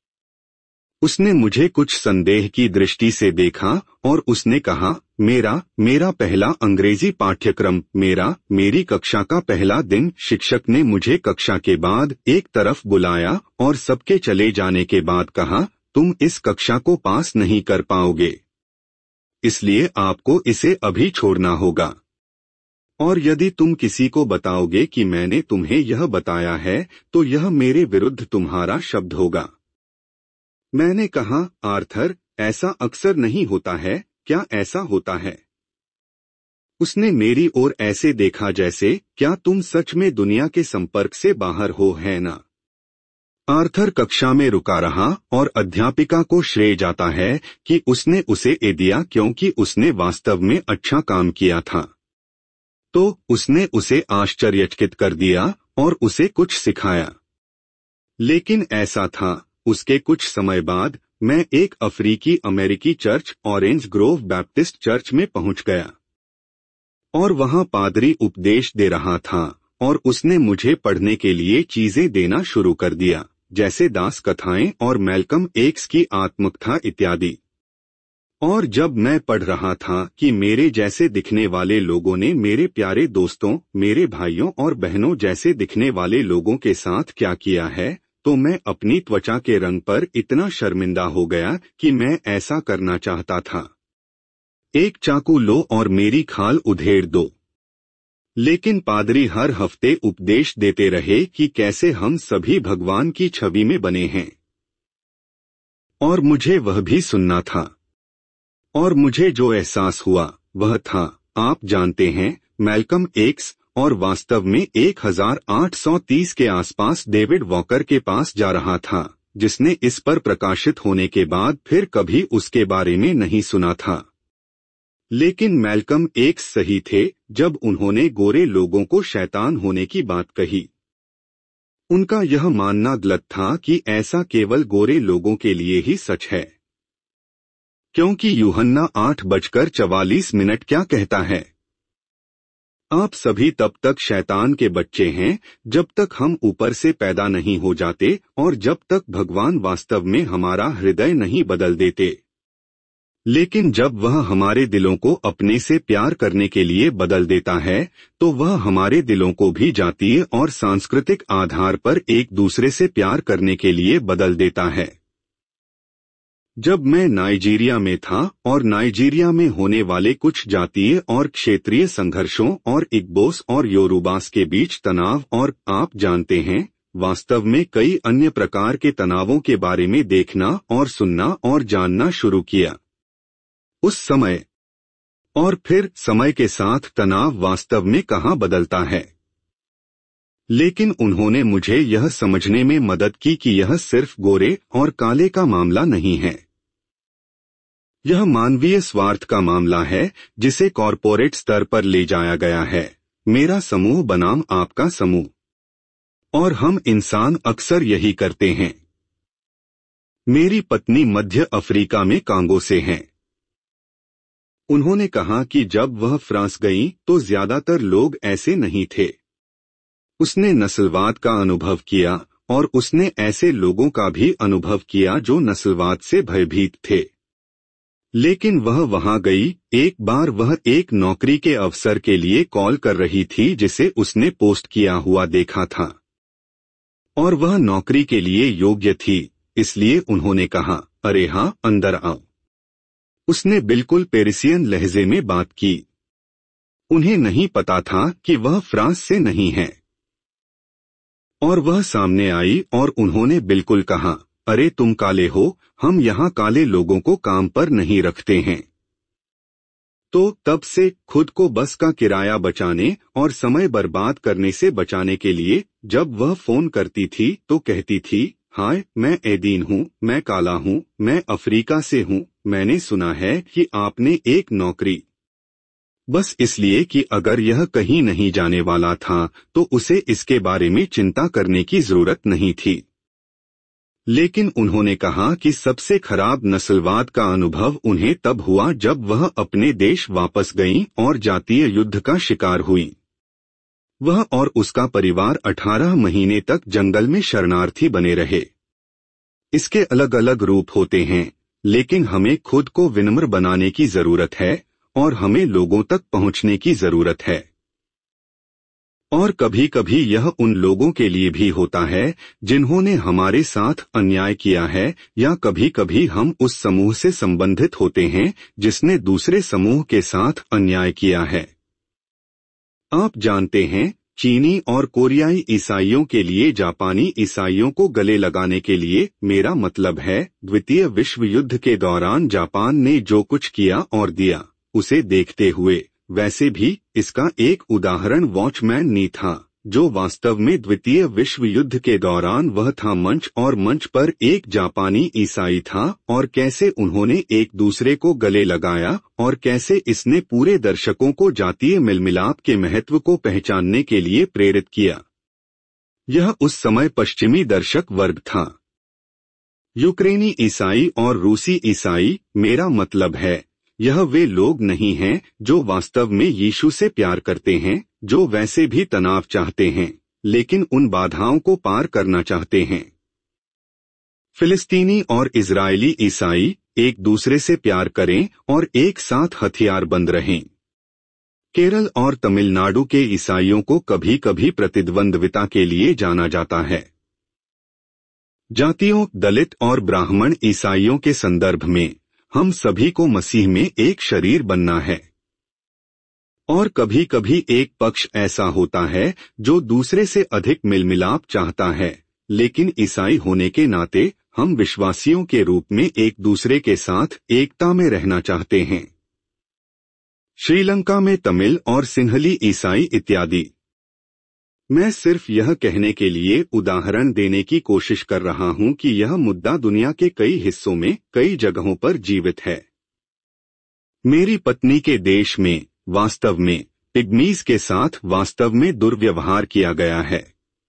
उसने मुझे कुछ संदेह की दृष्टि से देखा और उसने कहा, मेरा पहला अंग्रेजी पाठ्यक्रम, मेरी कक्षा का पहला दिन, शिक्षक ने मुझे कक्षा के बाद एक तरफ बुलाया और सबके चले जाने के बाद कहा, तुम इस कक्षा को पास नहीं कर पाओगे, इसलिए आपको इसे अभी छोड़ना होगा। और यदि तुम किसी को बताओगे कि मैंने तुम्हें यह बताया है, तो यह मेरे विरुद्ध तुम्हारा शब्द होगा। मैंने कहा, आर्थर, ऐसा अक्सर नहीं होता है, क्या ऐसा होता है? उसने मेरी ओर ऐसे देखा जैसे, क्या तुम सच में दुनिया के संपर्क से बाहर हो, है ना? आर्थर कक्षा में रुका रहा और अध्यापिका को श्रेय जाता है कि उसने उसे ए दिया क्योंकि उसने वास्तव में अच्छा काम किया था। तो उसने उसे आश्चर्यचकित कर दिया और उसे कुछ सिखाया। लेकिन ऐसा था, उसके कुछ समय बाद मैं एक अफ्रीकी अमेरिकी church, Orange Grove Baptist church में पहुंच गया, और वहां पादरी उपदेश दे रहा था और उसने मुझे पढ़ने के लिए चीजें देना शुरू कर दिया, जैसे दास कथाएं और मैल्कम एक्स की आत्मकथा इत्यादि। और जब मैं पढ़ रहा था कि मेरे जैसे दिखने वाले लोगों ने मेरे प्यारे दोस्तों, मेरे भाइयों और बहनों जैसे दिखने वाले लोगों के साथ क्या किया है, तो मैं अपनी त्वचा के रंग पर इतना शर्मिंदा हो गया कि मैं ऐसा करना चाहता था। एक चाकू लो और मेरी खाल उधेड़ दो। लेकिन पादरी हर हफ्ते उपदेश देते रहे कि कैसे हम सभी भगवान की छवि में बने हैं, और मुझे वह भी सुनना था। और मुझे जो एहसास हुआ वह था, आप जानते हैं, मैल्कम एक्स, और वास्तव में 1830 के आसपास डेविड वॉकर के पास जा रहा था, जिसने इस पर प्रकाशित होने के बाद फिर कभी उसके बारे में नहीं सुना था। लेकिन मैल्कम एक्स सही थे जब उन्होंने गोरे लोगों को शैतान होने की बात कही। उनका यह मानना गलत था कि ऐसा केवल गोरे लोगों के लिए ही सच है, क्योंकि यूहन्ना 8:44 क्या कहता है? आप सभी तब तक शैतान के बच्चे हैं जब तक हम ऊपर से पैदा नहीं हो जाते और जब तक भगवान वास्तव में हमारा हृदय नहीं बदल देते। लेकिन जब वह हमारे दिलों को अपने से प्यार करने के लिए बदल देता है, तो वह हमारे दिलों को भी जातीय और सांस्कृतिक आधार पर एक दूसरे से प्यार करने के लिए बदल देता है। जब मैं नाइजीरिया में था और नाइजीरिया में होने वाले कुछ जातीय और क्षेत्रीय संघर्षों और इग्बोस और योरूबास के बीच तनाव और, आप जानते हैं, वास्तव में कई अन्य प्रकार के तनावों के बारे में देखना और सुनना और जानना शुरू किया। उस समय और फिर समय के साथ तनाव वास्तव में कहाँ बदलता है। लेकिन उन्होंने मुझे यह समझने में मदद की कि यह सिर्फ गोरे और काले का मामला नहीं है। यह मानवीय स्वार्थ का मामला है जिसे कॉरपोरेट स्तर पर ले जाया गया है, मेरा समूह बनाम आपका समूह। और हम इंसान अक्सर यही करते हैं। मेरी पत्नी मध्य अफ्रीका में कांगो से हैं। उन्होंने कहा कि जब वह फ्रांस गईं तो ज्यादातर लोग ऐसे नहीं थे। उसने नस्लवाद का अनुभव किया और उसने ऐसे लोगों का भी अनुभव किया जो नस्लवाद से भयभीत थे। लेकिन वह वहां गई। एक बार वह एक नौकरी के अवसर के लिए कॉल कर रही थी जिसे उसने पोस्ट किया हुआ देखा था और वह नौकरी के लिए योग्य थी, इसलिए उन्होंने कहा, अरे हाँ, अंदर आओ। उसने बिल्कुल पेरिसियन लहजे में बात की। उन्हें नहीं पता था कि वह फ्रांस से नहीं है। और वह सामने आई और उन्होंने बिल्कुल कहा, अरे तुम काले हो, हम यहाँ काले लोगों को काम पर नहीं रखते हैं। तो तब से खुद को बस का किराया बचाने और समय बर्बाद करने से बचाने के लिए जब वह फोन करती थी तो कहती थी, हाय, मैं एदीन हूँ, मैं काला हूँ, मैं अफ्रीका से हूँ, मैंने सुना है कि आपने एक नौकरी। बस इसलिए कि अगर यह कहीं नहीं जाने वाला था तो उसे इसके बारे में चिंता करने की जरूरत नहीं थी। लेकिन उन्होंने कहा कि सबसे खराब नस्लवाद का अनुभव उन्हें तब हुआ जब वह अपने देश वापस गईं और जातीय युद्ध का शिकार हुई। वह और उसका परिवार 18 महीने तक जंगल में शरणार्थी बने रहे। इसके अलग अलग रूप होते हैं, लेकिन हमें खुद को विनम्र बनाने की जरूरत है और हमें लोगों तक पहुंचने की जरूरत है। और कभी कभी यह उन लोगों के लिए भी होता है जिन्होंने हमारे साथ अन्याय किया है, या कभी कभी हम उस समूह से संबंधित होते हैं जिसने दूसरे समूह के साथ अन्याय किया है। आप जानते हैं, चीनी और कोरियाई ईसाइयों के लिए जापानी ईसाइयों को गले लगाने के लिए, मेरा मतलब है द्वितीय विश्व युद्ध के दौरान जापान ने जो कुछ किया और दिया, उसे देखते हुए, वैसे भी इसका एक उदाहरण वॉचमैन नी था, जो वास्तव में द्वितीय विश्व युद्ध के दौरान वह था मंच और मंच पर एक जापानी ईसाई था और कैसे उन्होंने एक दूसरे को गले लगाया और कैसे इसने पूरे दर्शकों को जातीय मिलमिलाप के महत्व को पहचानने के लिए प्रेरित किया। यह उस समय पश्चिमी दर्शक वर्ग था। यूक्रेनी ईसाई और रूसी ईसाई, मेरा मतलब है, यह वे लोग नहीं हैं जो वास्तव में यीशु से प्यार करते हैं, जो वैसे भी तनाव चाहते हैं, लेकिन उन बाधाओं को पार करना चाहते हैं। फिलिस्तीनी और इजरायली ईसाई एक दूसरे से प्यार करें और एक साथ हथियारबंद रहें। केरल और तमिलनाडु के ईसाइयों को कभी कभी प्रतिद्वंद्विता के लिए जाना जाता है। जातियों, दलित और ब्राह्मण ईसाइयों के संदर्भ में हम सभी को मसीह में एक शरीर बनना है। और कभी कभी एक पक्ष ऐसा होता है जो दूसरे से अधिक मिलमिलाप चाहता है, लेकिन ईसाई होने के नाते हम विश्वासियों के रूप में एक दूसरे के साथ एकता में रहना चाहते हैं। श्रीलंका में तमिल और सिंहली ईसाई इत्यादि। मैं सिर्फ यह कहने के लिए उदाहरण देने की कोशिश कर रहा हूं कि यह मुद्दा दुनिया के कई हिस्सों में कई जगहों पर जीवित है। मेरी पत्नी के देश में वास्तव में पिग्मीज के साथ वास्तव में दुर्व्यवहार किया गया है,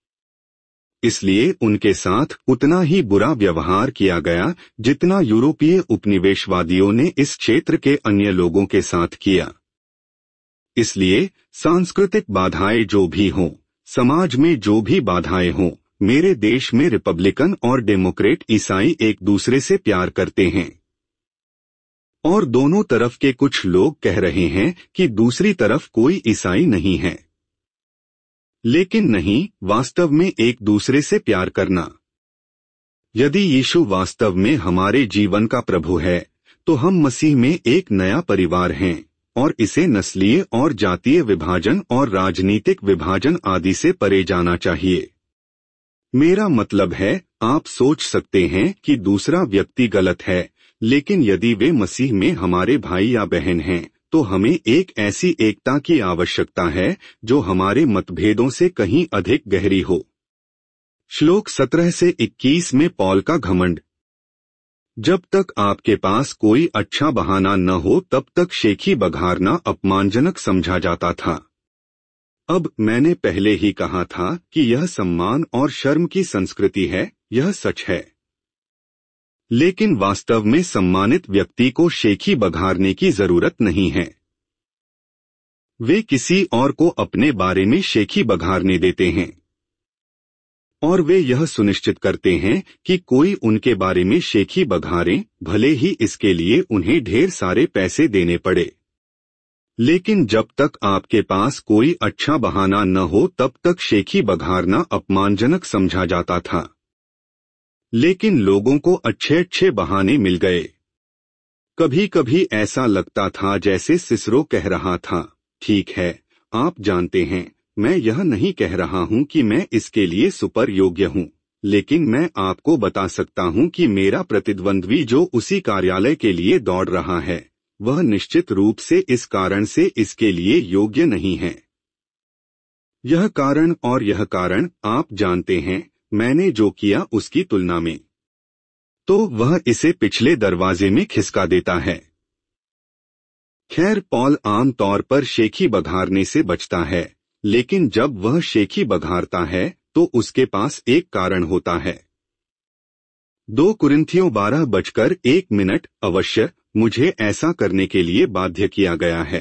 इसलिए उनके साथ उतना ही बुरा व्यवहार किया गया जितना यूरोपीय उपनिवेशवादियों ने इस क्षेत्र के अन्य लोगों के साथ किया। इसलिए सांस्कृतिक बाधाएं जो भी हों, समाज में जो भी बाधाएं हों, मेरे देश में रिपब्लिकन और डेमोक्रेट ईसाई एक दूसरे से प्यार करते हैं। और दोनों तरफ के कुछ लोग कह रहे हैं कि दूसरी तरफ कोई ईसाई नहीं है। लेकिन नहीं, वास्तव में एक दूसरे से प्यार करना। यदि यीशु वास्तव में हमारे जीवन का प्रभु है, तो हम मसीह में एक नया परिवार हैं और इसे नस्लीय और जातीय विभाजन और राजनीतिक विभाजन आदि से परे जाना चाहिए। मेरा मतलब है, आप सोच सकते हैं कि दूसरा व्यक्ति गलत है, लेकिन यदि वे मसीह में हमारे भाई या बहन हैं, तो हमें एक ऐसी एकता की आवश्यकता है जो हमारे मतभेदों से कहीं अधिक गहरी हो। श्लोक 17 से 21 में पौल का घमंड। जब तक आपके पास कोई अच्छा बहाना न हो तब तक शेखी बघारना अपमानजनक समझा जाता था। अब मैंने पहले ही कहा था कि यह सम्मान और शर्म की संस्कृति है, यह सच है। लेकिन वास्तव में सम्मानित व्यक्ति को शेखी बघारने की जरूरत नहीं है। वे किसी और को अपने बारे में शेखी बघारने देते हैं और वे यह सुनिश्चित करते हैं कि कोई उनके बारे में शेखी बघारे, भले ही इसके लिए उन्हें ढेर सारे पैसे देने पड़े। लेकिन जब तक आपके पास कोई अच्छा बहाना न हो तब तक शेखी बघारना अपमानजनक समझा जाता था। लेकिन लोगों को अच्छे अच्छे बहाने मिल गए। कभी कभी ऐसा लगता था जैसे सिसरो कह रहा था, ठीक है, आप जानते हैं, मैं यह नहीं कह रहा हूं कि मैं इसके लिए सुपर योग्य हूं, लेकिन मैं आपको बता सकता हूं कि मेरा प्रतिद्वंद्वी जो उसी कार्यालय के लिए दौड़ रहा है, वह निश्चित रूप से इस कारण से इसके लिए योग्य नहीं है। यह कारण और यह कारण आप जानते हैं, मैंने जो किया उसकी तुलना में, तो वह इसे पिछले दरवाजे में खिसका देता है। खैर, पॉल आम तौर पर शेखी बघारने से बचता है, लेकिन जब वह शेखी बघारता है तो उसके पास एक कारण होता है। 2 कुरिन्थियों 12:1 अवश्य मुझे ऐसा करने के लिए बाध्य किया गया है।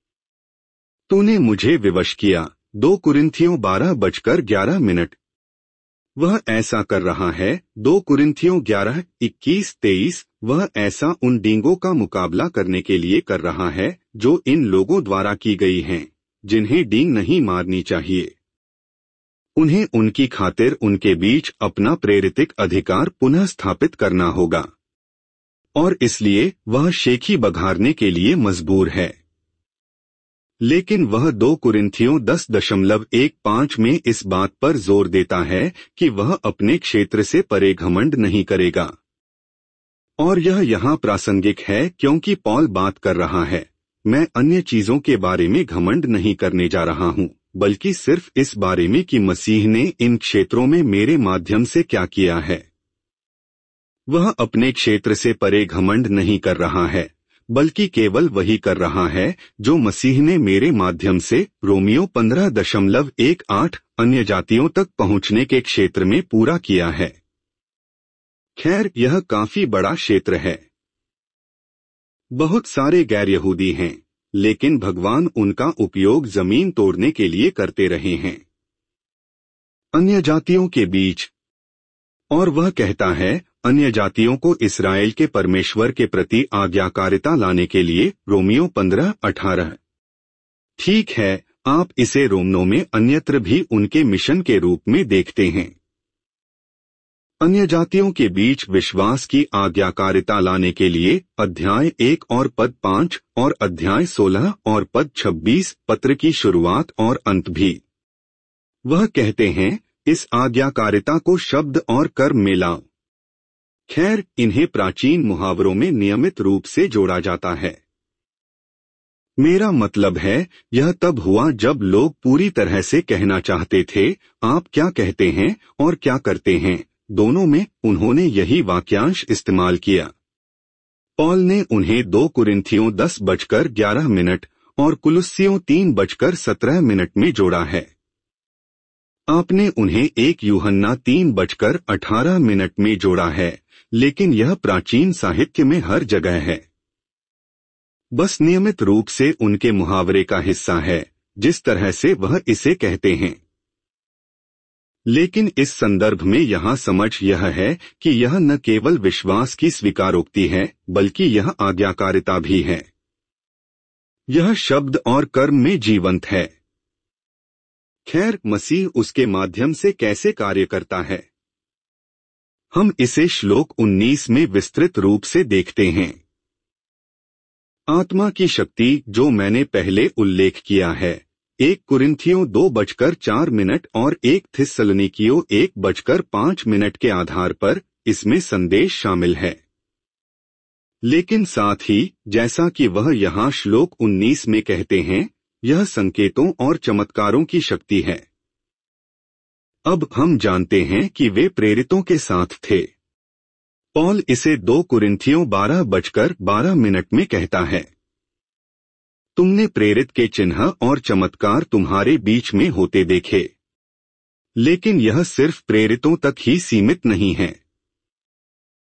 तूने मुझे विवश किया। 2 कुरिन्थियों 12:11। वह ऐसा कर रहा है। 2 कुरिन्थियों 11:21-23। वह ऐसा उन डींगों का मुकाबला करने के लिए कर रहा है जो इन लोगों द्वारा की गई हैं, जिन्हें डींग नहीं मारनी चाहिए। उन्हें उनकी खातिर उनके बीच अपना प्रेरितिक अधिकार पुनः स्थापित करना होगा, और इसलिए वह शेखी बघारने के लिए मजबूर है। लेकिन वह 2 कुरिन्थियों 10:15 में इस बात पर जोर देता है कि वह अपने क्षेत्र से परे घमंड नहीं करेगा। और यह यहाँ प्रासंगिक है क्योंकि पॉल बात कर रहा है, मैं अन्य चीजों के बारे में घमंड नहीं करने जा रहा हूँ, बल्कि सिर्फ इस बारे में कि मसीह ने इन क्षेत्रों में मेरे माध्यम से क्या किया है। वह अपने क्षेत्र से परे घमंड नहीं कर रहा है, बल्कि केवल वही कर रहा है जो मसीह ने मेरे माध्यम से रोमियो 15:18 अन्य जातियों तक पहुंचने के क्षेत्र में पूरा किया है। खैर, यह काफी बड़ा क्षेत्र है। बहुत सारे गैर यहूदी हैं, लेकिन भगवान उनका उपयोग जमीन तोड़ने के लिए करते रहे हैं अन्य जातियों के बीच। और वह कहता है अन्य जातियों को इस्राएल के परमेश्वर के प्रति आज्ञाकारिता लाने के लिए, रोमियो 15:18। ठीक है, आप इसे रोमनों में अन्यत्र भी उनके मिशन के रूप में देखते हैं। अन्य जातियों के बीच विश्वास की आज्ञाकारिता लाने के लिए अध्याय 1 और पद 5 और अध्याय 16 और पद 26 पत्र की शुरुआत और अंत भी। वह कहते हैं इस आज्ञाकारिता को शब्द और कर्म में लाओ। खैर, इन्हें प्राचीन मुहावरों में नियमित रूप से जोड़ा जाता है। मेरा मतलब है, यह तब हुआ जब लोग पूरी तरह से कहना चाहते थे, आप क्या कहते हैं और क्या करते हैं, दोनों में उन्होंने यही वाक्यांश इस्तेमाल किया। पॉल ने उन्हें 2 कुरिन्थियों 10:11 और कुलुस्सियों 3:17 में जोड़ा है। आपने उन्हें 1 यूहन्ना 3:18 में जोड़ा है, लेकिन यह प्राचीन साहित्य में हर जगह है। बस नियमित रूप से उनके मुहावरे का हिस्सा है, जिस तरह से वह इसे कहते हैं। लेकिन इस संदर्भ में यहाँ समझ यह है कि यह न केवल विश्वास की स्वीकारोक्ति है, बल्कि यह आज्ञाकारिता भी है। यह शब्द और कर्म में जीवंत है। खैर, मसीह उसके माध्यम से कैसे कार्य करता है, हम इसे श्लोक 19 में विस्तृत रूप से देखते हैं। आत्मा की शक्ति जो मैंने पहले उल्लेख किया है, 1 कुरिन्थियों 2:4 और 1 थिस्सलुनीकियों 1:5 के आधार पर इसमें संदेश शामिल है। लेकिन साथ ही, जैसा कि वह यहाँ श्लोक 19 में कहते हैं, यह संकेतों और चमत्कारों की शक्ति है। अब हम जानते हैं कि वे प्रेरितों के साथ थे। पॉल इसे 2 कुरिन्थियों 12:12 में कहता है, तुमने प्रेरित के चिन्ह और चमत्कार तुम्हारे बीच में होते देखे। लेकिन यह सिर्फ प्रेरितों तक ही सीमित नहीं है।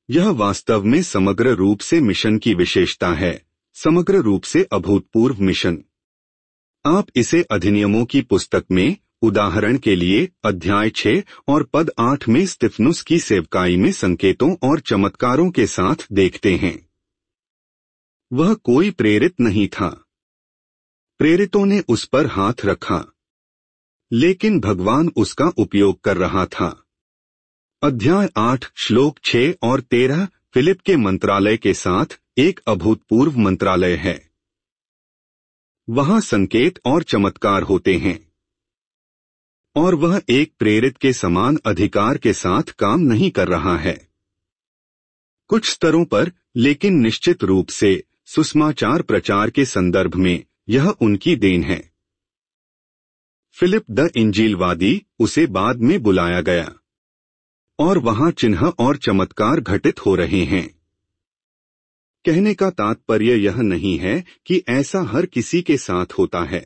यह वास्तव में समग्र रूप से मिशन की विशेषता है, समग्र रूप से अभूतपूर्व मिशन। आप इसे अधिनियमों की पुस्तक में, उदाहरण के लिए अध्याय 6 और पद 8 में स्तिफनुस की सेवकाई में संकेतों और चमत्कारों के साथ देखते हैं। वह कोई प्रेरित नहीं था। प्रेरितों ने उस पर हाथ रखा, लेकिन भगवान उसका उपयोग कर रहा था। अध्याय 8 श्लोक 6 और 13 फिलिप के मंत्रालय के साथ एक अभूतपूर्व मंत्रालय है। वहां संकेत और चमत्कार होते हैं, और वह एक प्रेरित के समान अधिकार के साथ काम नहीं कर रहा है। कुछ स्तरों पर, लेकिन निश्चित रूप से सुसमाचार प्रचार के संदर्भ में यह उनकी देन है। फिलिप द इंजीलवादी, उसे बाद में बुलाया गया, और वहां चिन्ह और चमत्कार घटित हो रहे हैं। कहने का तात्पर्य यह नहीं है कि ऐसा हर किसी के साथ होता है।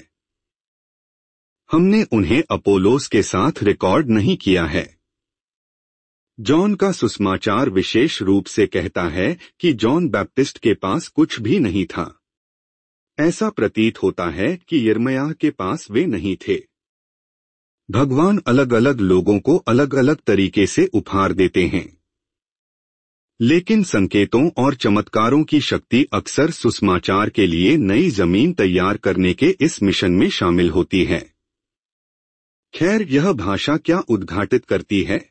हमने उन्हें अपोलोस के साथ रिकॉर्ड नहीं किया है। जॉन का सुसमाचार विशेष रूप से कहता है कि जॉन बैप्टिस्ट के पास कुछ भी नहीं था। ऐसा प्रतीत होता है कि यिर्मयाह के पास वे नहीं थे। भगवान अलग अलग लोगों को अलग अलग तरीके से उपहार देते हैं, लेकिन संकेतों और चमत्कारों की शक्ति अक्सर सुसमाचार के लिए नई जमीन तैयार करने के इस मिशन में शामिल होती है। खैर, यह भाषा क्या उद्घाटित करती है?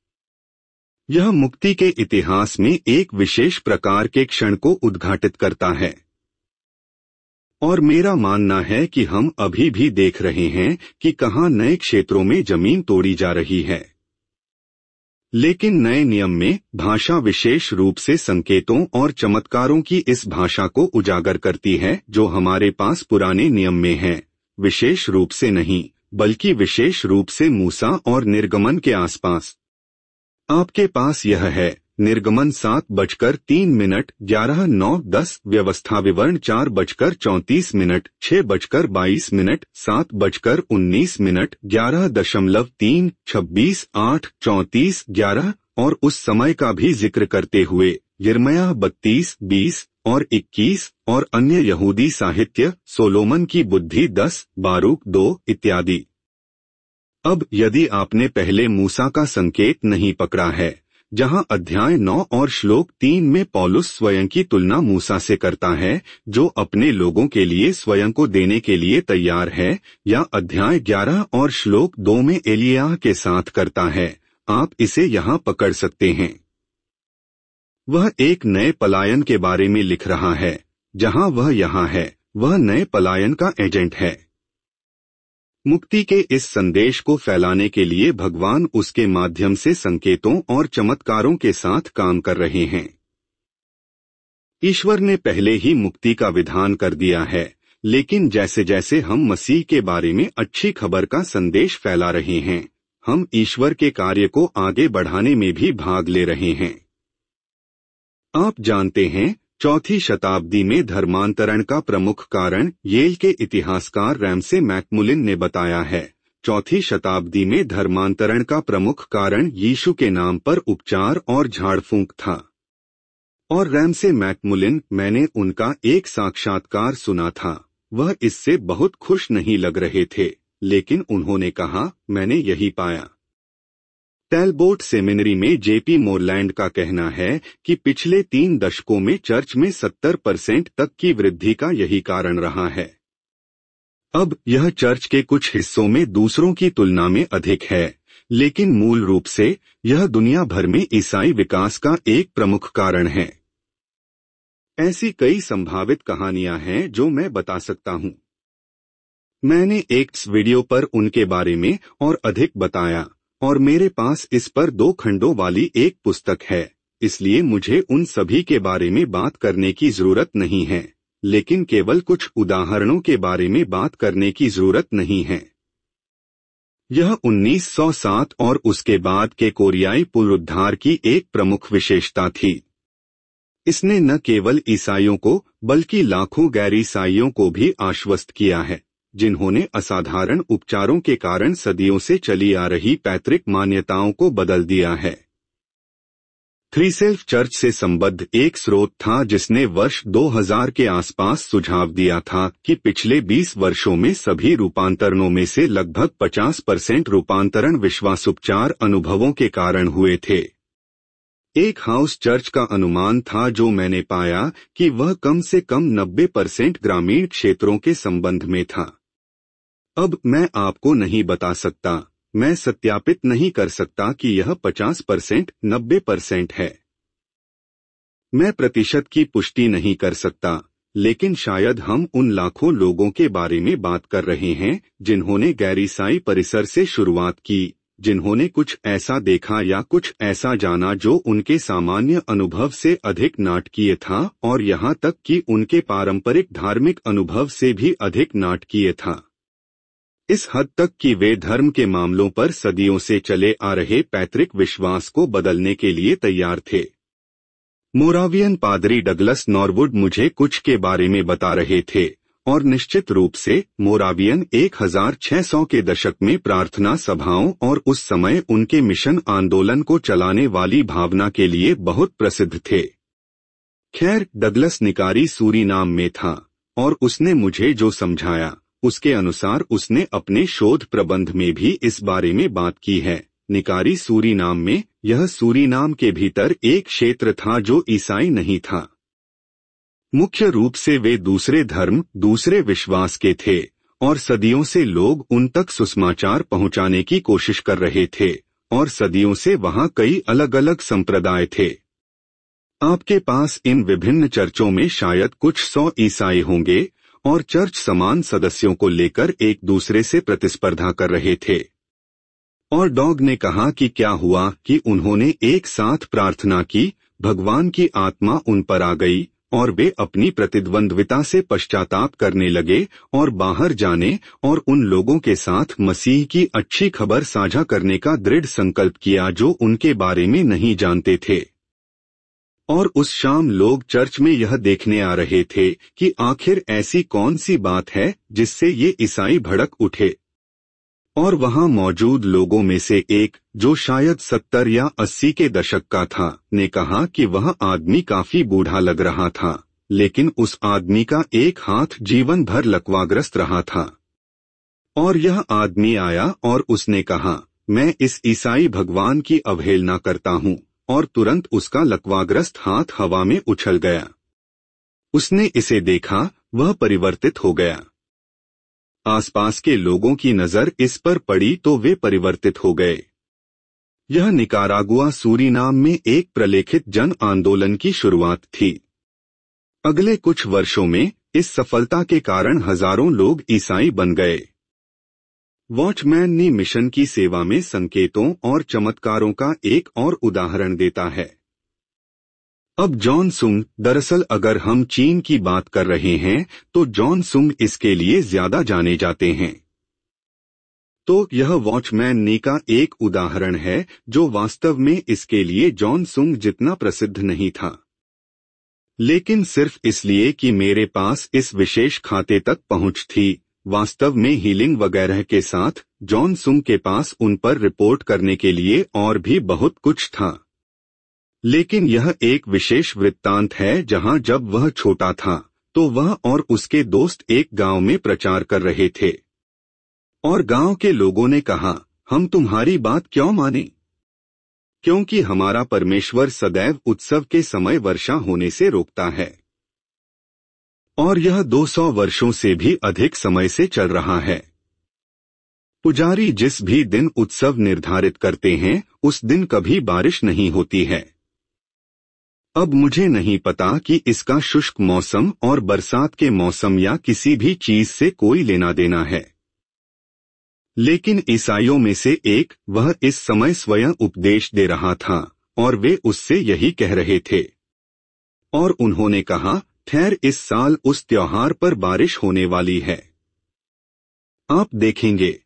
यह मुक्ति के इतिहास में एक विशेष प्रकार के क्षण को उद्घाटित करता है, और मेरा मानना है कि हम अभी भी देख रहे हैं कि कहां नए क्षेत्रों में जमीन तोड़ी जा रही है। लेकिन नए नियम में भाषा विशेष रूप से संकेतों और चमत्कारों की इस भाषा को उजागर करती है जो हमारे पास पुराने नियम में है, विशेष रूप से नहीं, बल्कि विशेष रूप से मूसा और निर्गमन के आसपास। आपके पास यह है, निर्गमन 7:03, 11:9-10, व्यवस्था विवरण 4:34, 6:22, 7:19, 11.3, 26, 8, 34, 11, और उस समय का भी जिक्र करते हुए यिर्मयाह 32, 20 और 21, और अन्य यहूदी साहित्य, सोलोमन की बुद्धि 10, बारूक 2 इत्यादि। अब यदि आपने पहले मूसा का संकेत नहीं पकड़ा है, जहां अध्याय 9 और श्लोक 3 में पौलुस स्वयं की तुलना मूसा से करता है, जो अपने लोगों के लिए स्वयं को देने के लिए तैयार है, या अध्याय 11 और श्लोक 2 में एलियाह के साथ करता है, आप इसे यहां पकड़ सकते हैं। वह एक नए पलायन के बारे में लिख रहा है। जहां वह यहां है, वह नए पलायन का एजेंट है। मुक्ति के इस संदेश को फैलाने के लिए भगवान उसके माध्यम से संकेतों और चमत्कारों के साथ काम कर रहे हैं। ईश्वर ने पहले ही मुक्ति का विधान कर दिया है, लेकिन जैसे जैसे हम मसीह के बारे में अच्छी खबर का संदेश फैला रहे हैं, हम ईश्वर के कार्य को आगे बढ़ाने में भी भाग ले रहे हैं। आप जानते हैं, 4वीं शताब्दी में धर्मांतरण का प्रमुख कारण येल के इतिहासकार रैमसे मैकमुलिन ने बताया है। 4वीं शताब्दी में धर्मांतरण का प्रमुख कारण यीशु के नाम पर उपचार और झाड़ फूंक था। और रैमसे मैकमुलिन, मैंने उनका एक साक्षात्कार सुना था, वह इससे बहुत खुश नहीं लग रहे थे, लेकिन उन्होंने कहा, मैंने यही पाया। टैलबोट सेमिनरी में जेपी मोरलैंड का कहना है कि पिछले 3 दशकों में चर्च में 70% तक की वृद्धि का यही कारण रहा है। अब यह चर्च के कुछ हिस्सों में दूसरों की तुलना में अधिक है, लेकिन मूल रूप से यह दुनिया भर में ईसाई विकास का एक प्रमुख कारण है। ऐसी कई संभावित कहानियां हैं जो मैं बता सकता हूं। मैंने एक वीडियो पर उनके बारे में और अधिक बताया, और मेरे पास इस पर 2 खंडों वाली एक पुस्तक है, इसलिए मुझे उन सभी के बारे में बात करने की जरूरत नहीं है, लेकिन केवल कुछ उदाहरणों के बारे में बात करने की जरूरत नहीं है। यह 1907 और उसके बाद के कोरियाई पुनरुद्धार की एक प्रमुख विशेषता थी। इसने न केवल ईसाइयों को, बल्कि लाखों गैर ईसाइयों को भी आश्वस्त किया है, जिन्होंने असाधारण उपचारों के कारण सदियों से चली आ रही पैतृक मान्यताओं को बदल दिया है। थ्रीसेल्फ चर्च से संबद्ध एक स्रोत था जिसने वर्ष 2000 के आसपास सुझाव दिया था कि पिछले 20 वर्षों में सभी रूपांतरणों में से लगभग 50% रूपांतरण विश्वासोपचार अनुभवों के कारण हुए थे। एक हाउस चर्च का अनुमान था जो मैंने पाया कि वह कम से कम 90% ग्रामीण क्षेत्रों के संबंध में था। अब मैं आपको नहीं बता सकता, मैं सत्यापित नहीं कर सकता कि यह 50% 90% है। मैं प्रतिशत की पुष्टि नहीं कर सकता, लेकिन शायद हम उन लाखों लोगों के बारे में बात कर रहे हैं जिन्होंने गैर ईसाई परिसर से शुरुआत की, जिन्होंने कुछ ऐसा देखा या कुछ ऐसा जाना जो उनके सामान्य अनुभव से अधिक नाटकीय था और यहाँ तक कि उनके पारंपरिक धार्मिक अनुभव से भी अधिक नाटकीय था। इस हद तक कि वे धर्म के मामलों पर सदियों से चले आ रहे पैतृक विश्वास को बदलने के लिए तैयार थे। मोरावियन पादरी डगलस नॉरवुड मुझे कुछ के बारे में बता रहे थे और निश्चित रूप से मोरावियन 1600 के दशक में प्रार्थना सभाओं और उस समय उनके मिशन आंदोलन को चलाने वाली भावना के लिए बहुत प्रसिद्ध थे। खैर, डगलस निकारी सूरीनाम में था और उसने मुझे जो समझाया उसके अनुसार उसने अपने शोध प्रबंध में भी इस बारे में बात की है। निकारी सूरीनाम में, यह सूरीनाम के भीतर एक क्षेत्र था जो ईसाई नहीं था। मुख्य रूप से वे दूसरे धर्म, दूसरे विश्वास के थे और सदियों से लोग उन तक सुसमाचार पहुंचाने की कोशिश कर रहे थे और सदियों से वहां कई अलग अलग संप्रदाय थे। आपके पास इन विभिन्न चर्चों में शायद कुछ 100 ईसाई होंगे और चर्च समान सदस्यों को लेकर एक दूसरे से प्रतिस्पर्धा कर रहे थे। और डॉग ने कहा कि क्या हुआ कि उन्होंने एक साथ प्रार्थना की, भगवान की आत्मा उन पर आ गई और वे अपनी प्रतिद्वंद्विता से पश्चाताप करने लगे और बाहर जाने और उन लोगों के साथ मसीह की अच्छी खबर साझा करने का दृढ़ संकल्प किया जो उनके बारे में नहीं जानते थे। और उस शाम लोग चर्च में यह देखने आ रहे थे कि आखिर ऐसी कौन सी बात है जिससे ये ईसाई भड़क उठे। और वहां मौजूद लोगों में से एक, जो शायद 70 या 80 के दशक का था, ने कहा कि वह आदमी काफी बूढ़ा लग रहा था, लेकिन उस आदमी का एक हाथ जीवन भर लकवाग्रस्त रहा था। और यह आदमी आया और उसने कहा, मैं इस ईसाई भगवान की अवहेलना करता हूँ, और तुरंत उसका लकवाग्रस्त हाथ हवा में उछल गया। उसने इसे देखा, वह परिवर्तित हो गया। आसपास के लोगों की नजर इस पर पड़ी तो वे परिवर्तित हो गए। यह निकारागुआ सूरीनाम में एक प्रलेखित जन आंदोलन की शुरुआत थी। अगले कुछ वर्षों में इस सफलता के कारण हजारों लोग ईसाई बन गए। वॉचमैन ने मिशन की सेवा में संकेतों और चमत्कारों का एक और उदाहरण देता है। अब जॉन सुंग, दरअसल अगर हम चीन की बात कर रहे हैं तो जॉन सुंग इसके लिए ज्यादा जाने जाते हैं। तो यह वॉचमैन नी का एक उदाहरण है जो वास्तव में इसके लिए जॉन सुंग जितना प्रसिद्ध नहीं था, लेकिन सिर्फ इसलिए कि मेरे पास इस विशेष खाते तक पहुंच थी। वास्तव में हीलिंग वगैरह के साथ जॉन सुंग के पास उन पर रिपोर्ट करने के लिए और भी बहुत कुछ था। लेकिन यह एक विशेष वृत्तांत है जहां जब वह छोटा था तो वह और उसके दोस्त एक गांव में प्रचार कर रहे थे और गांव के लोगों ने कहा, हम तुम्हारी बात क्यों माने, क्योंकि हमारा परमेश्वर सदैव उत्सव के समय वर्षा होने से रोकता है। और यह 200 वर्षों से भी अधिक समय से चल रहा है। पुजारी जिस भी दिन उत्सव निर्धारित करते हैं उस दिन कभी बारिश नहीं होती है। अब मुझे नहीं पता कि इसका शुष्क मौसम और बरसात के मौसम या किसी भी चीज से कोई लेना देना है, लेकिन ईसाइयों में से एक, वह इस समय स्वयं उपदेश दे रहा था और वे उससे यही कह रहे थे। और उन्होंने कहा, खैर इस साल उस त्योहार पर बारिश होने वाली है, आप देखेंगे,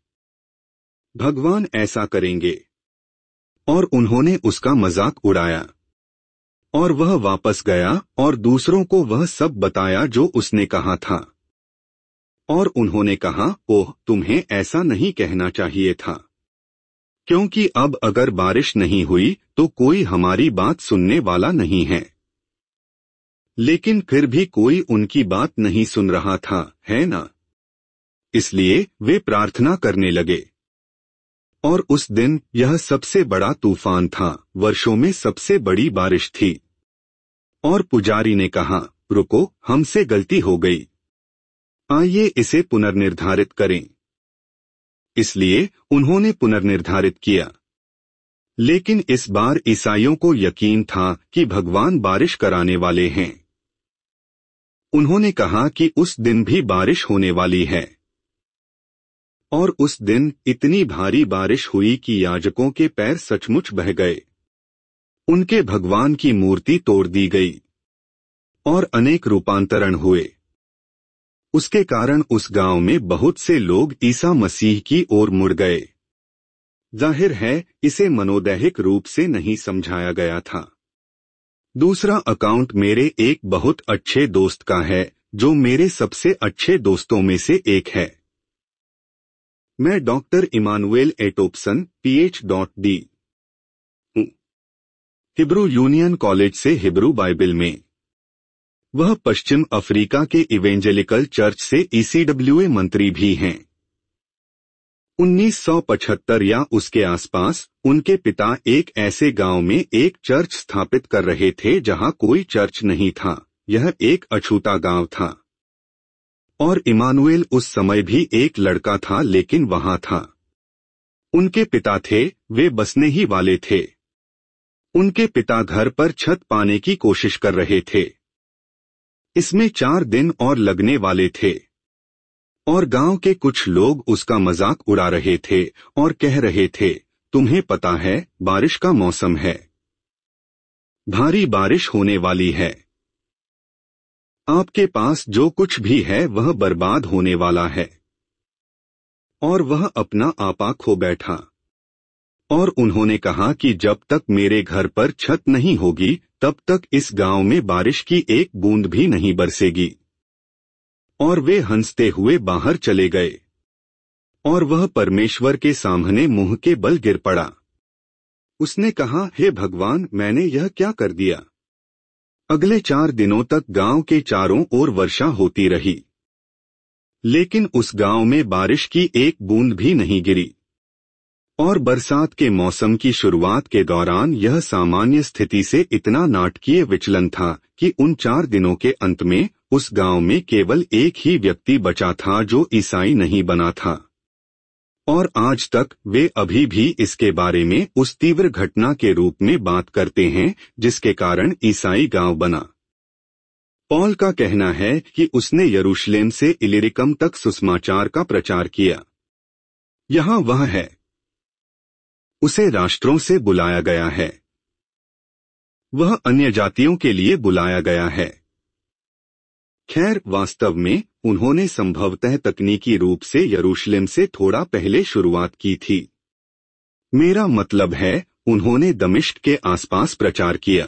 भगवान ऐसा करेंगे। और उन्होंने उसका मजाक उड़ाया और वह वापस गया और दूसरों को वह सब बताया जो उसने कहा था। और उन्होंने कहा, ओह, तुम्हें ऐसा नहीं कहना चाहिए था। क्योंकि अब अगर बारिश नहीं हुई तो कोई हमारी बात सुनने वाला नहीं है। लेकिन फिर भी कोई उनकी बात नहीं सुन रहा था, है ना? इसलिए वे प्रार्थना करने लगे। और उस दिन यह सबसे बड़ा तूफान था, वर्षों में सबसे बड़ी बारिश थी। और पुजारी ने कहा, रुको, हमसे गलती हो गई, आइए इसे पुनर्निर्धारित करें। इसलिए उन्होंने पुनर्निर्धारित किया। लेकिन इस बार ईसाइयों को यकीन था कि भगवान बारिश कराने वाले हैं। उन्होंने कहा कि उस दिन भी बारिश होने वाली है। और उस दिन इतनी भारी बारिश हुई कि याजकों के पैर सचमुच बह गए। उनके भगवान की मूर्ति तोड़ दी गई और अनेक रूपांतरण हुए। उसके कारण उस गांव में बहुत से लोग ईसा मसीह की ओर मुड़ गए। जाहिर है इसे मनोदैहिक रूप से नहीं समझाया गया था। दूसरा अकाउंट मेरे एक बहुत अच्छे दोस्त का है, जो मेरे सबसे अच्छे दोस्तों में से एक है। मैं डॉक्टर इमानुएल एटोप्सन, PhD हूँ, हिब्रू यूनियन कॉलेज से हिब्रू बाइबल में। वह पश्चिम अफ्रीका के इवेंजेलिकल चर्च से ECWA मंत्री भी हैं। 1975 या उसके आसपास उनके पिता एक ऐसे गांव में एक चर्च स्थापित कर रहे थे जहां कोई चर्च नहीं था। यह एक अछूता गांव था। और इमानुएल उस समय भी एक लड़का था, लेकिन वहां था। उनके पिता थे, वे बसने ही वाले थे। उनके पिता घर पर छत पाने की कोशिश कर रहे थे। इसमें 4 दिन और लगने वाले थे। और गांव के कुछ लोग उसका मजाक उड़ा रहे थे और कह रहे थे, तुम्हें पता है बारिश का मौसम है, भारी बारिश होने वाली है, आपके पास जो कुछ भी है वह बर्बाद होने वाला है। और वह अपना आपा खो बैठा। और उन्होंने कहा कि जब तक मेरे घर पर छत नहीं होगी तब तक इस गांव में बारिश की एक बूंद भी नहीं बरसेगी। और वे हंसते हुए बाहर चले गए। और वह परमेश्वर के सामने मुंह के बल गिर पड़ा। उसने कहा, हे भगवान, मैंने यह क्या कर दिया? अगले 4 दिनों तक गांव के चारों ओर वर्षा होती रही, लेकिन उस गांव में बारिश की एक बूंद भी नहीं गिरी। और बरसात के मौसम की शुरुआत के दौरान यह सामान्य स्थिति से इतना नाटकीय विचलन था कि उन 4 दिनों के अंत में उस गांव में केवल एक ही व्यक्ति बचा था जो ईसाई नहीं बना था। और आज तक वे अभी भी इसके बारे में उस तीव्र घटना के रूप में बात करते हैं जिसके कारण ईसाई गांव बना। पॉल का कहना है कि उसने यरूशलेम से इलिरिकम तक सुसमाचार का प्रचार किया। यहाँ वह है। उसे राष्ट्रों से बुलाया गया है। वह अन्य जातियों के लिए बुलाया गया है। खैर, वास्तव में उन्होंने संभवतः तकनीकी रूप से यरूशलेम से थोड़ा पहले शुरुआत की थी। मेरा मतलब है उन्होंने दमिश्क के आसपास प्रचार किया।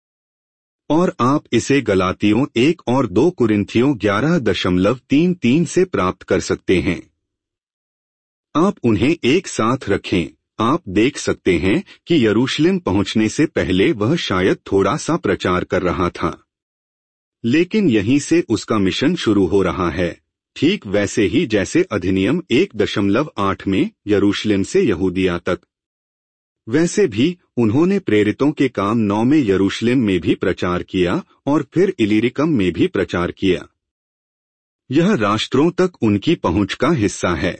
और आप इसे गलातियों 1 और 2 कुरिन्थियों 11:33 से प्राप्त कर सकते हैं। आप उन्हें एक साथ रखें। आप देख सकते हैं कि यरूशलेम पहुंचने से पहले वह शायद थोड़ा सा प्रचार कर रहा था, लेकिन यहीं से उसका मिशन शुरू हो रहा है, ठीक वैसे ही जैसे अधिनियम 1:8 में यरूशलेम से यहूदिया तक। वैसे भी उन्होंने प्रेरितों के काम 9 में यरूशलेम में भी प्रचार किया और फिर इलिरिकम में भी प्रचार किया। यह राष्ट्रों तक उनकी पहुंच का हिस्सा है।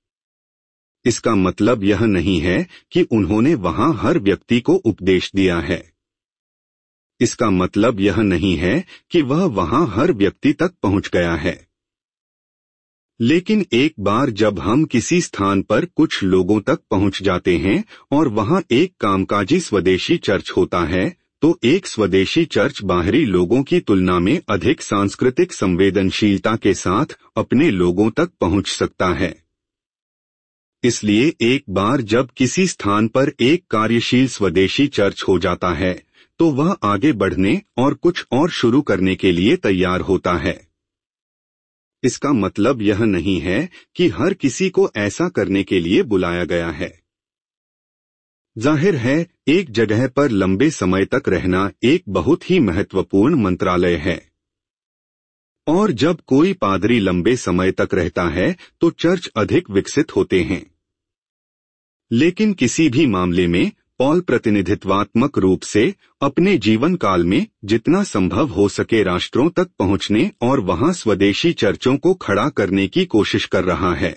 इसका मतलब यह नहीं है कि उन्होंने वहां हर व्यक्ति को उपदेश दिया है। इसका मतलब यह नहीं है कि वह वहां हर व्यक्ति तक पहुंच गया है। लेकिन एक बार जब हम किसी स्थान पर कुछ लोगों तक पहुंच जाते हैं और वहां एक कामकाजी स्वदेशी चर्च होता है, तो एक स्वदेशी चर्च बाहरी लोगों की तुलना में अधिक सांस्कृतिक संवेदनशीलता के साथ अपने लोगों तक पहुंच सकता है। इसलिए एक बार जब किसी स्थान पर एक कार्यशील स्वदेशी चर्च हो जाता है, तो वह आगे बढ़ने और कुछ और शुरू करने के लिए तैयार होता है। इसका मतलब यह नहीं है कि हर किसी को ऐसा करने के लिए बुलाया गया है। जाहिर है एक जगह पर लंबे समय तक रहना एक बहुत ही महत्वपूर्ण मंत्रालय है, और जब कोई पादरी लंबे समय तक रहता है तो चर्च अधिक विकसित होते हैं। लेकिन किसी भी मामले में पॉल प्रतिनिधित्वात्मक रूप से अपने जीवन काल में जितना संभव हो सके राष्ट्रों तक पहुंचने और वहां स्वदेशी चर्चों को खड़ा करने की कोशिश कर रहा है,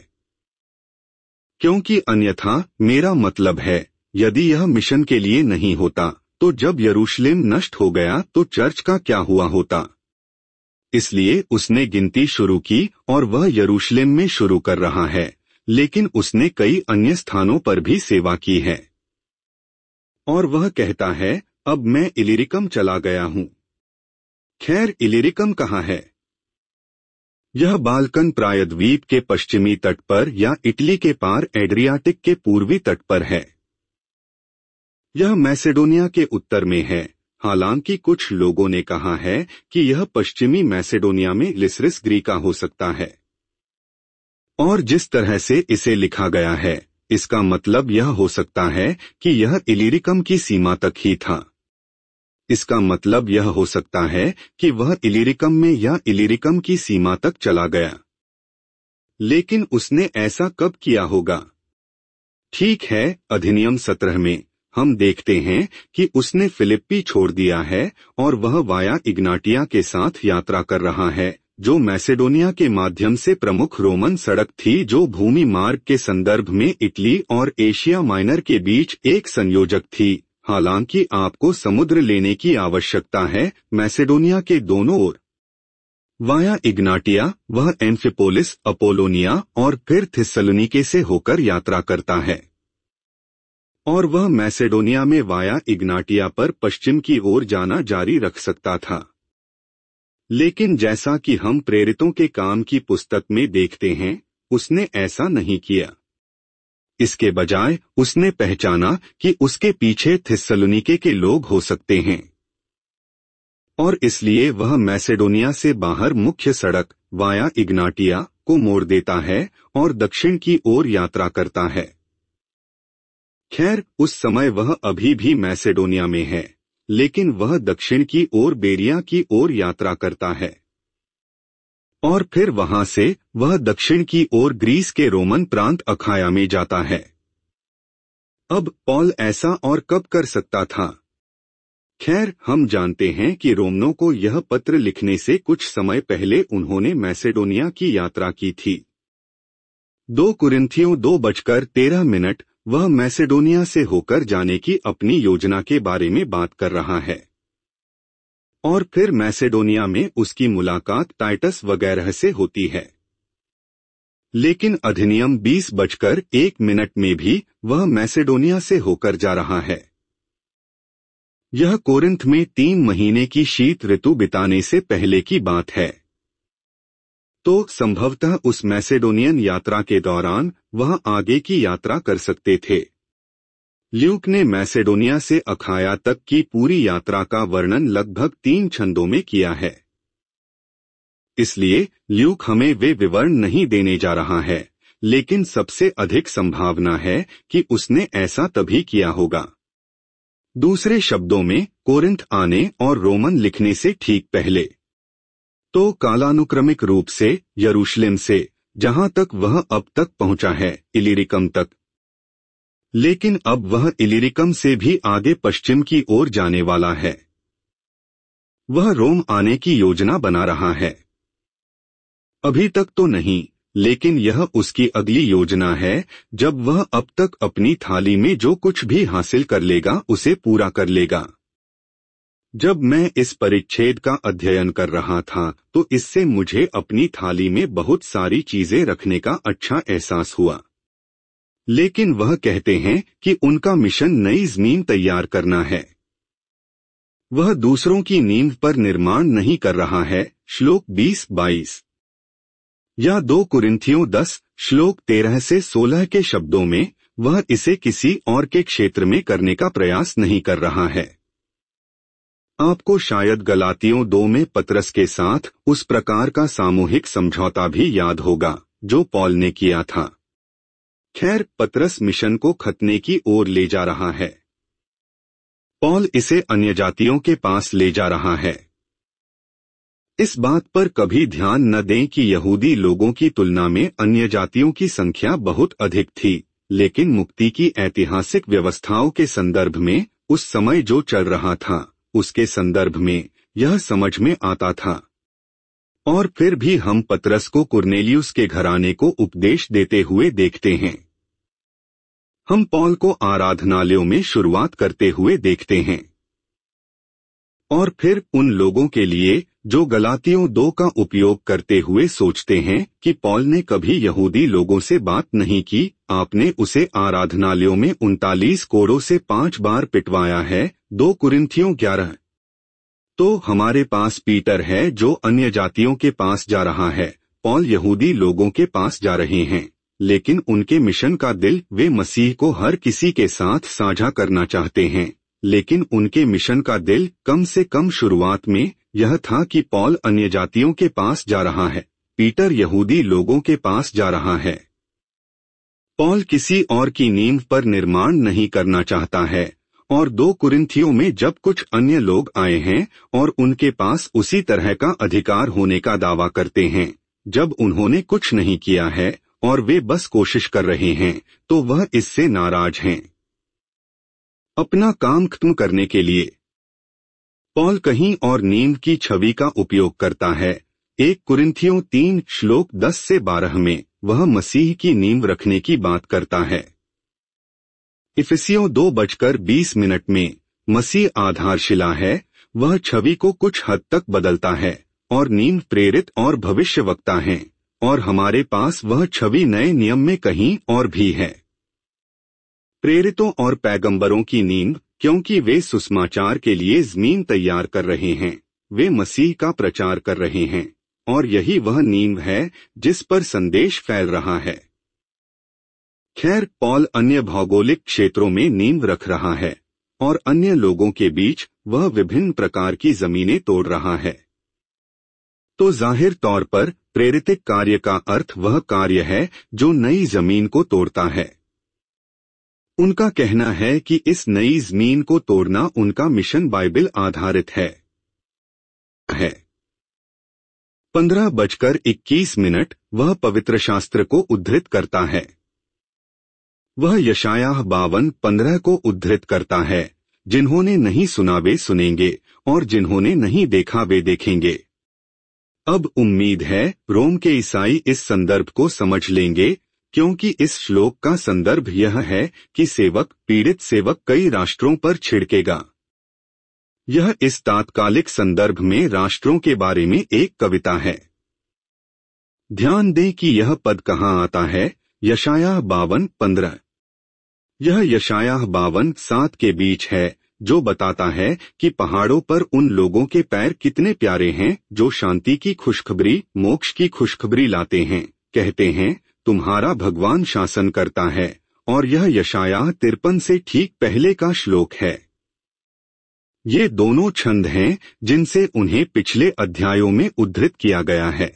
क्योंकि अन्यथा मेरा मतलब है यदि यह मिशन के लिए नहीं होता तो जब यरूशलेम नष्ट हो गया तो चर्च का क्या हुआ होता। इसलिए उसने गिनती शुरू की और वह यरूशलेम में शुरू कर रहा है, लेकिन उसने कई अन्य स्थानों पर भी सेवा की है। और वह कहता है अब मैं इलिरिकम चला गया हूं। खैर, इलिरिकम कहाँ है? यह बाल्कन प्रायद्वीप के पश्चिमी तट पर या इटली के पार एड्रियाटिक के पूर्वी तट पर है। यह मैसेडोनिया के उत्तर में है। हालांकि कुछ लोगों ने कहा है कि यह पश्चिमी मैसेडोनिया में लिस्रिस ग्रीका हो सकता है, और जिस तरह से इसे लिखा गया है इसका मतलब यह हो सकता है कि यह इलिरिकम की सीमा तक ही था। इसका मतलब यह हो सकता है कि वह इलिरिकम में या इलिरिकम की सीमा तक चला गया। लेकिन उसने ऐसा कब किया होगा? ठीक है, अधिनियम 17 में हम देखते हैं कि उसने फिलिप्पी छोड़ दिया है और वह वाया इग्नाटिया के साथ यात्रा कर रहा है, जो मैसेडोनिया के माध्यम से प्रमुख रोमन सड़क थी, जो भूमि मार्ग के संदर्भ में इटली और एशिया माइनर के बीच एक संयोजक थी। हालांकि आपको समुद्र लेने की आवश्यकता है मैसेडोनिया के दोनों ओर। वाया इग्नाटिया वह एम्फिपोलिस, अपोलोनिया और फिर थिस्सलुनीके से होकर यात्रा करता है, और वह मैसेडोनिया में वाया इग्नाटिया पर पश्चिम की ओर जाना जारी रख सकता था। लेकिन जैसा कि हम प्रेरितों के काम की पुस्तक में देखते हैं, उसने ऐसा नहीं किया। इसके बजाय उसने पहचाना कि उसके पीछे थिस्सलुनीके के लोग हो सकते हैं, और इसलिए वह मैसेडोनिया से बाहर मुख्य सड़क वाया इग्नाटिया को मोड़ देता है और दक्षिण की ओर यात्रा करता है। खैर, उस समय वह अभी भी मैसेडोनिया में है, लेकिन वह दक्षिण की ओर बेरिया की ओर यात्रा करता है, और फिर वहां से वह दक्षिण की ओर ग्रीस के रोमन प्रांत अखाया में जाता है। अब पॉल ऐसा और कब कर सकता था? खैर, हम जानते हैं कि रोमनों को यह पत्र लिखने से कुछ समय पहले उन्होंने मैसेडोनिया की यात्रा की थी। 2 कुरिन्थियों 2:13 वह मैसेडोनिया से होकर जाने की अपनी योजना के बारे में बात कर रहा है, और फिर मैसेडोनिया में उसकी मुलाकात टाइटस वगैरह से होती है। लेकिन अधिनियम 20:1 में भी वह मैसेडोनिया से होकर जा रहा है। यह कोरिन्थ में 3 महीने की शीत ऋतु बिताने से पहले की बात है। तो संभवतः उस मैसेडोनियन यात्रा के दौरान वह आगे की यात्रा कर सकते थे। ल्यूक ने मैसेडोनिया से अखाया तक की पूरी यात्रा का वर्णन लगभग 3 छंदों में किया है। इसलिए ल्यूक हमें वे विवरण नहीं देने जा रहा है, लेकिन सबसे अधिक संभावना है कि उसने ऐसा तभी किया होगा। दूसरे शब्दों में, कोरिन्थ आने और रोमन लिखने से ठीक पहले। तो कालानुक्रमिक रूप से यरूशलेम से, जहां तक वह अब तक पहुंचा है, इलिरिकम तक। लेकिन अब वह इलिरिकम से भी आगे पश्चिम की ओर जाने वाला है। वह रोम आने की योजना बना रहा है। अभी तक तो नहीं, लेकिन यह उसकी अगली योजना है, जब वह अब तक अपनी थाली में जो कुछ भी हासिल कर लेगा उसे पूरा कर लेगा। जब मैं इस परिच्छेद का अध्ययन कर रहा था तो इससे मुझे अपनी थाली में बहुत सारी चीजें रखने का अच्छा एहसास हुआ। लेकिन वह कहते हैं कि उनका मिशन नई जमीन तैयार करना है। वह दूसरों की नींव पर निर्माण नहीं कर रहा है, श्लोक 20-22, या 2 कुरिन्थियों 10 श्लोक 13 से 16 के शब्दों में, वह इसे किसी और के क्षेत्र में करने का प्रयास नहीं कर रहा है। आपको शायद गलातियों 2 में पतरस के साथ उस प्रकार का सामूहिक समझौता भी याद होगा जो पॉल ने किया था। खैर, पतरस मिशन को खतने की ओर ले जा रहा है। पॉल इसे अन्य जातियों के पास ले जा रहा है। इस बात पर कभी ध्यान न दें कि यहूदी लोगों की तुलना में अन्य जातियों की संख्या बहुत अधिक थी, लेकिन मुक्ति की ऐतिहासिक व्यवस्थाओं के संदर्भ में उस समय जो चल रहा था, उसके संदर्भ में यह समझ में आता था। और फिर भी हम पतरस को कुरनेलियुस के घराने को उपदेश देते हुए देखते हैं। हम पॉल को आराधनालयों में शुरुआत करते हुए देखते हैं। और फिर उन लोगों के लिए जो गलातियों 2 का उपयोग करते हुए सोचते हैं कि पॉल ने कभी यहूदी लोगों से बात नहीं की, आपने उसे आराधनालयों में 39 कोड़ों से 5 बार पिटवाया है, 2 कुरिन्थियों 11। तो हमारे पास पीटर है जो अन्य जातियों के पास जा रहा है, पॉल यहूदी लोगों के पास जा रहे हैं, लेकिन उनके मिशन का दिल वे मसीह को हर किसी के साथ साझा करना चाहते हैं। लेकिन उनके मिशन का दिल कम से कम शुरुआत में यह था कि पॉल अन्य जातियों के पास जा रहा है, पीटर यहूदी लोगों के पास जा रहा है। पॉल किसी और की नींव पर निर्माण नहीं करना चाहता है, और 2 कुरिन्थियों में जब कुछ अन्य लोग आए हैं और उनके पास उसी तरह का अधिकार होने का दावा करते हैं, जब उन्होंने कुछ नहीं किया है और वे बस कोशिश कर रहे हैं, तो वह इससे नाराज हैं। अपना काम खत्म करने के लिए पॉल कहीं और नींव की छवि का उपयोग करता है। 1 कुरिन्थियों 3 श्लोक 10 से 12 में वह मसीह की नींव रखने की बात करता है। इफिसियों 2:20 में मसीह आधारशिला है, वह छवि को कुछ हद तक बदलता है, और नींव प्रेरित और भविष्यवक्ता हैं, और हमारे पास वह छवि नए नियम में कहीं और भी है। प्रेरितों और पैगंबरों की नींव, क्योंकि वे सुसमाचार के लिए जमीन तैयार कर रहे हैं, वे मसीह का प्रचार कर रहे हैं, और यही वह नींव है जिस पर संदेश फैल रहा है। खैर, पॉल अन्य भौगोलिक क्षेत्रों में नींव रख रहा है, और अन्य लोगों के बीच वह विभिन्न प्रकार की जमीनें तोड़ रहा है। तो जाहिर तौर पर प्रेरितिक कार्य का अर्थ वह कार्य है जो नई जमीन को तोड़ता है। उनका कहना है कि इस नई जमीन को तोड़ना उनका मिशन बाइबल आधारित है। 15:21 वह पवित्र शास्त्र को उद्धृत करता है। वह यशायाह 52:15 को उद्धृत करता है, जिन्होंने नहीं सुना वे सुनेंगे और जिन्होंने नहीं देखा वे देखेंगे। अब उम्मीद है रोम के ईसाई इस संदर्भ को समझ लेंगे, क्योंकि इस श्लोक का संदर्भ यह है कि सेवक, पीड़ित सेवक कई राष्ट्रों पर छिड़केगा। यह इस तात्कालिक संदर्भ में राष्ट्रों के बारे में एक कविता है। ध्यान दें कि यह पद कहाँ आता है, यशायाह 52:15। यह यशायाह 52:7 के बीच है, जो बताता है कि पहाड़ों पर उन लोगों के पैर कितने प्यारे हैं जो शांति की खुशखबरी, मोक्ष की खुशखबरी लाते हैं, कहते हैं तुम्हारा भगवान शासन करता है। और यह यशायाह 53 से ठीक पहले का श्लोक है। ये दोनों छंद हैं जिनसे उन्हें पिछले अध्यायों में उद्धृत किया गया है।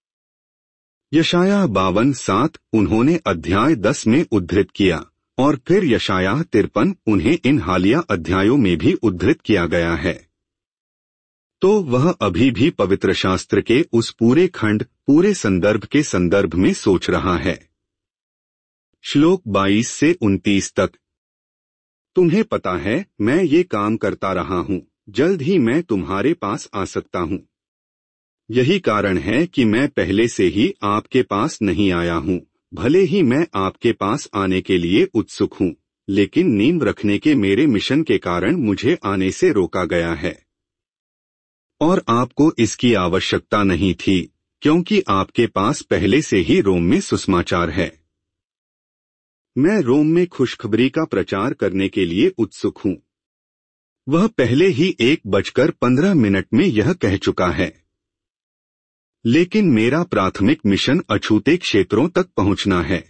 यशायाह 52:7 उन्होंने अध्याय 10 में उद्धृत किया, और फिर यशायाह 53 उन्हें इन हालिया अध्यायों में भी उद्धृत किया गया है। तो वह अभी भी पवित्र शास्त्र के उस पूरे खंड, पूरे संदर्भ के संदर्भ में सोच रहा है। श्लोक 22 से 29 तक। तुम्हें पता है मैं ये काम करता रहा हूँ, जल्द ही मैं तुम्हारे पास आ सकता हूँ। यही कारण है कि मैं पहले से ही आपके पास नहीं आया हूँ, भले ही मैं आपके पास आने के लिए उत्सुक हूँ, लेकिन नींव रखने के मेरे मिशन के कारण मुझे आने से रोका गया है। और आपको इसकी आवश्यकता नहीं थी, क्योंकि आपके पास पहले से ही रोम में सुसमाचार है। मैं रोम में खुशखबरी का प्रचार करने के लिए उत्सुक हूँ। वह पहले ही 1:15 में यह कह चुका है। लेकिन मेरा प्राथमिक मिशन अछूते क्षेत्रों तक पहुंचना है।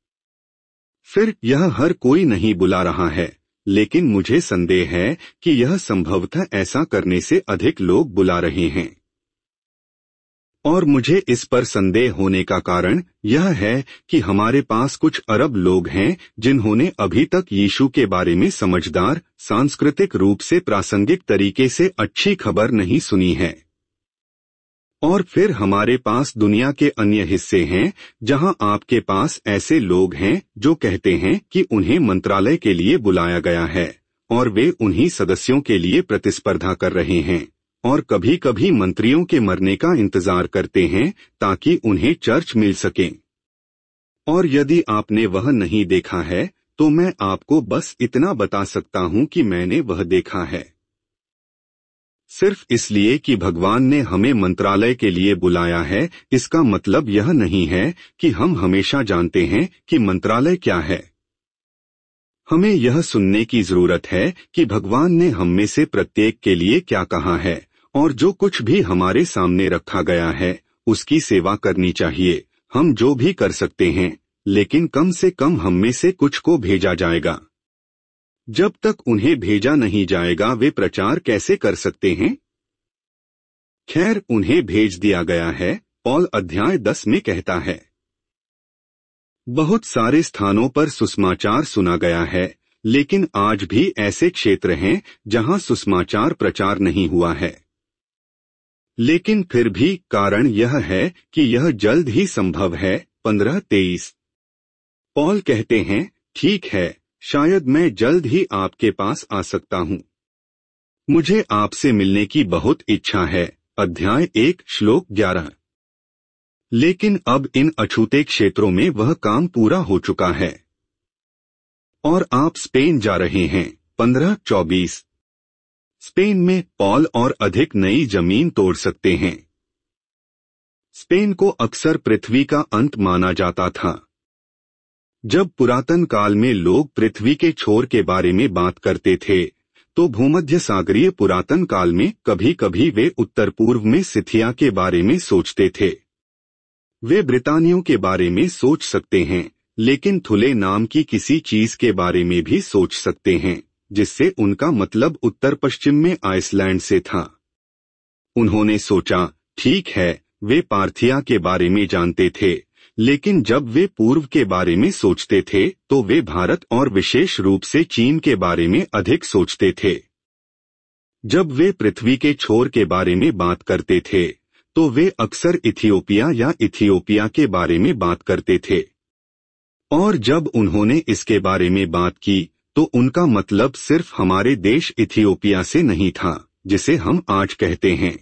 फिर यह हर कोई नहीं बुला रहा है, लेकिन मुझे संदेह है कि यह संभवतः ऐसा करने से अधिक लोग बुला रहे हैं। और मुझे इस पर संदेह होने का कारण यह है कि हमारे पास कुछ अरब लोग हैं जिन्होंने अभी तक यीशु के बारे में समझदार, सांस्कृतिक रूप से प्रासंगिक तरीके से अच्छी खबर नहीं सुनी है। और फिर हमारे पास दुनिया के अन्य हिस्से हैं जहां आपके पास ऐसे लोग हैं जो कहते हैं कि उन्हें मंत्रालय के लिए बुलाया गया है और वे उन्हीं सदस्यों के लिए प्रतिस्पर्धा कर रहे हैं और कभी कभी मंत्रियों के मरने का इंतजार करते हैं ताकि उन्हें चर्च मिल सके। और यदि आपने वह नहीं देखा है तो मैं आपको बस इतना बता सकता हूं कि मैंने वह देखा है। सिर्फ इसलिए कि भगवान ने हमें मंत्रालय के लिए बुलाया है इसका मतलब यह नहीं है कि हम हमेशा जानते हैं कि मंत्रालय क्या है। हमें यह सुनने की जरूरत है कि भगवान ने हम में से प्रत्येक के लिए क्या कहा है और जो कुछ भी हमारे सामने रखा गया है उसकी सेवा करनी चाहिए। हम जो भी कर सकते हैं, लेकिन कम से कम हम में से कुछ को भेजा जाएगा। जब तक उन्हें भेजा नहीं जाएगा वे प्रचार कैसे कर सकते हैं? खैर, उन्हें भेज दिया गया है। पौल अध्याय 10 में कहता है, बहुत सारे स्थानों पर सुसमाचार सुना गया है, लेकिन आज भी ऐसे क्षेत्र हैं जहां सुसमाचार प्रचार नहीं हुआ है। लेकिन फिर भी कारण यह है कि यह जल्द ही संभव है। 15:23 पौल कहते हैं, ठीक है, शायद मैं जल्द ही आपके पास आ सकता हूं। मुझे आपसे मिलने की बहुत इच्छा है। अध्याय 1 श्लोक 11। लेकिन अब इन अछूते क्षेत्रों में वह काम पूरा हो चुका है और आप स्पेन जा रहे हैं। 15:24 स्पेन में पौल और अधिक नई जमीन तोड़ सकते हैं। स्पेन को अक्सर पृथ्वी का अंत माना जाता था। जब पुरातन काल में लोग पृथ्वी के छोर के बारे में बात करते थे तो भूमध्य सागरीय पुरातन काल में कभी कभी वे उत्तर पूर्व में सिथिया के बारे में सोचते थे। वे ब्रितानियों के बारे में सोच सकते हैं, लेकिन थुले नाम की किसी चीज के बारे में भी सोच सकते हैं जिससे उनका मतलब उत्तर पश्चिम में आइसलैंड से था। उन्होंने सोचा, ठीक है, वे पार्थिया के बारे में जानते थे, लेकिन जब वे पूर्व के बारे में सोचते थे तो वे भारत और विशेष रूप से चीन के बारे में अधिक सोचते थे। जब वे पृथ्वी के छोर के बारे में बात करते थे तो वे अक्सर इथियोपिया या इथियोपिया के बारे में बात करते थे। और जब उन्होंने इसके बारे में बात की तो उनका मतलब सिर्फ हमारे देश इथियोपिया से नहीं था जिसे हम आज कहते हैं।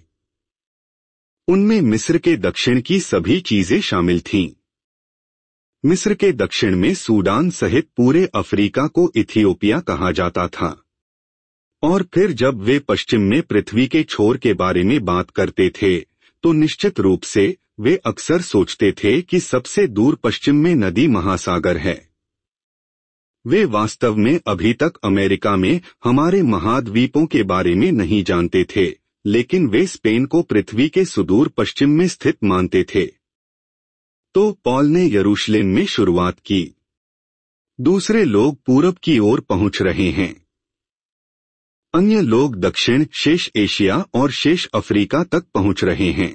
उनमें मिस्र के दक्षिण की सभी चीजें शामिल थीं। मिस्र के दक्षिण में सूडान सहित पूरे अफ्रीका को इथियोपिया कहा जाता था। और फिर जब वे पश्चिम में पृथ्वी के छोर के बारे में बात करते थे तो निश्चित रूप से वे अक्सर सोचते थे कि सबसे दूर पश्चिम में नदी महासागर है। वे वास्तव में अभी तक अमेरिका में हमारे महाद्वीपों के बारे में नहीं जानते थे, लेकिन वे स्पेन को पृथ्वी के सुदूर पश्चिम में स्थित मानते थे। तो पौल ने यरूशलेम में शुरुआत की। दूसरे लोग पूरब की ओर पहुंच रहे हैं। अन्य लोग दक्षिण, शेष एशिया और शेष अफ्रीका तक पहुंच रहे हैं।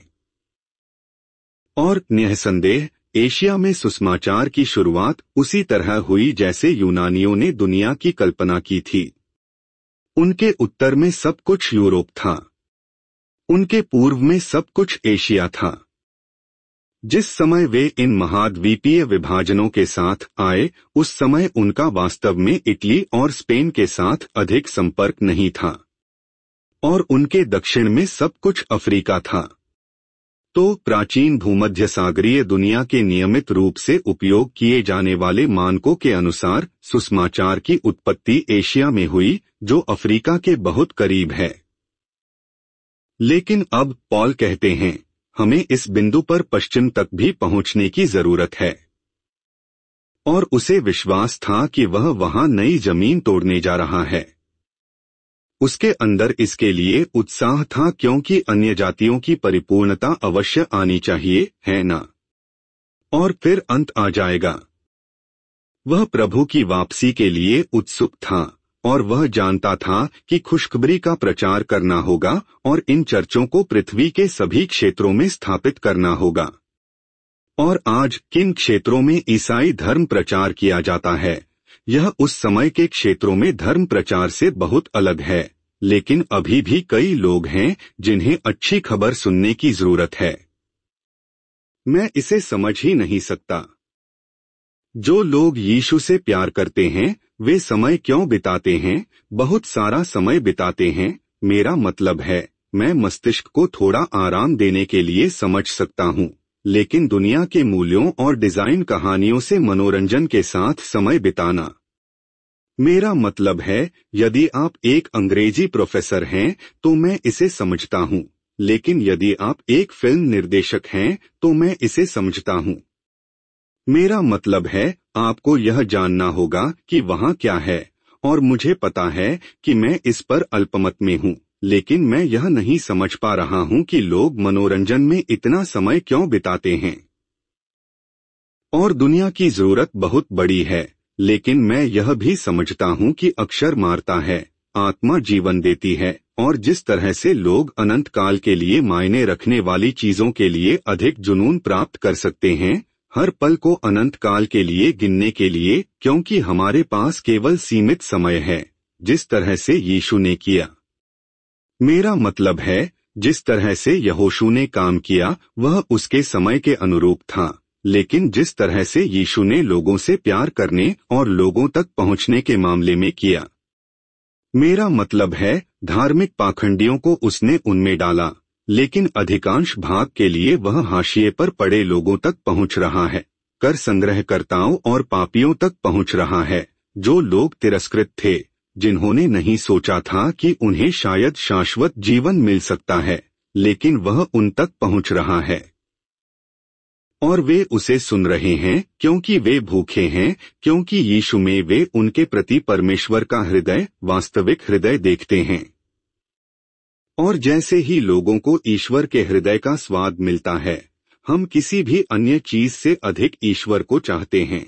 और निःसंदेह एशिया में सुसमाचार की शुरुआत उसी तरह हुई जैसे यूनानियों ने दुनिया की कल्पना की थी। उनके उत्तर में सब कुछ यूरोप था। उनके पूर्व में सब कुछ एशिया था। जिस समय वे इन महाद्वीपीय विभाजनों के साथ आए उस समय उनका वास्तव में इटली और स्पेन के साथ अधिक संपर्क नहीं था और उनके दक्षिण में सब कुछ अफ्रीका था। तो प्राचीन भूमध्य सागरीय दुनिया के नियमित रूप से उपयोग किए जाने वाले मानकों के अनुसार सुसमाचार की उत्पत्ति एशिया में हुई, जो अफ्रीका के बहुत करीब है। लेकिन अब पौल कहते हैं, हमें इस बिंदु पर पश्चिम तक भी पहुंचने की जरूरत है। और उसे विश्वास था कि वह वहां नई जमीन तोड़ने जा रहा है। उसके अंदर इसके लिए उत्साह था क्योंकि अन्य जातियों की परिपूर्णता अवश्य आनी चाहिए, है ना? और फिर अंत आ जाएगा। वह प्रभु की वापसी के लिए उत्सुक था और वह जानता था कि खुशखबरी का प्रचार करना होगा और इन चर्चों को पृथ्वी के सभी क्षेत्रों में स्थापित करना होगा। और आज किन क्षेत्रों में ईसाई धर्म प्रचार किया जाता है, यह उस समय के क्षेत्रों में धर्म प्रचार से बहुत अलग है, लेकिन अभी भी कई लोग हैं जिन्हें अच्छी खबर सुनने की जरूरत है। मैं इसे समझ ही नहीं सकता। जो लोग यीशु से प्यार करते हैं वे समय क्यों बिताते हैं, बहुत सारा समय बिताते हैं। मेरा मतलब है, मैं मस्तिष्क को थोड़ा आराम देने के लिए समझ सकता हूँ, लेकिन दुनिया के मूल्यों और डिजाइन कहानियों से मनोरंजन के साथ समय बिताना। मेरा मतलब है, यदि आप एक अंग्रेजी प्रोफेसर हैं तो मैं इसे समझता हूँ, लेकिन यदि आप एक फिल्म निर्देशक हैं तो मैं इसे समझता हूँ। मेरा मतलब है, आपको यह जानना होगा कि वहाँ क्या है, और मुझे पता है कि मैं इस पर अल्पमत में हूँ, लेकिन मैं यह नहीं समझ पा रहा हूँ कि लोग मनोरंजन में इतना समय क्यों बिताते हैं। और दुनिया की जरूरत बहुत बड़ी है, लेकिन मैं यह भी समझता हूँ कि अक्षर मारता है, आत्मा जीवन देती है, और जिस तरह से लोग अनंत काल के लिए मायने रखने वाली चीजों के लिए अधिक जुनून प्राप्त कर सकते हैं, हर पल को अनंत काल के लिए गिनने के लिए, क्योंकि हमारे पास केवल सीमित समय है, जिस तरह से यीशु ने किया। मेरा मतलब है, जिस तरह से यहोशू ने काम किया वह उसके समय के अनुरूप था, लेकिन जिस तरह से यीशु ने लोगों से प्यार करने और लोगों तक पहुंचने के मामले में किया। मेरा मतलब है, धार्मिक पाखंडियों को उसने उनमें डाला, लेकिन अधिकांश भाग के लिए वह हाशिए पर पड़े लोगों तक पहुंच रहा है, कर संग्रहकर्ताओं और पापियों तक पहुंच रहा है, जो लोग तिरस्कृत थे, जिन्होंने नहीं सोचा था कि उन्हें शायद शाश्वत जीवन मिल सकता है, लेकिन वह उन तक पहुंच रहा है। और वे उसे सुन रहे हैं क्योंकि वे भूखे हैं, क्योंकि यीशु में वे उनके प्रति परमेश्वर का हृदय, वास्तविक हृदय देखते हैं। और जैसे ही लोगों को ईश्वर के हृदय का स्वाद मिलता है, हम किसी भी अन्य चीज से अधिक ईश्वर को चाहते हैं।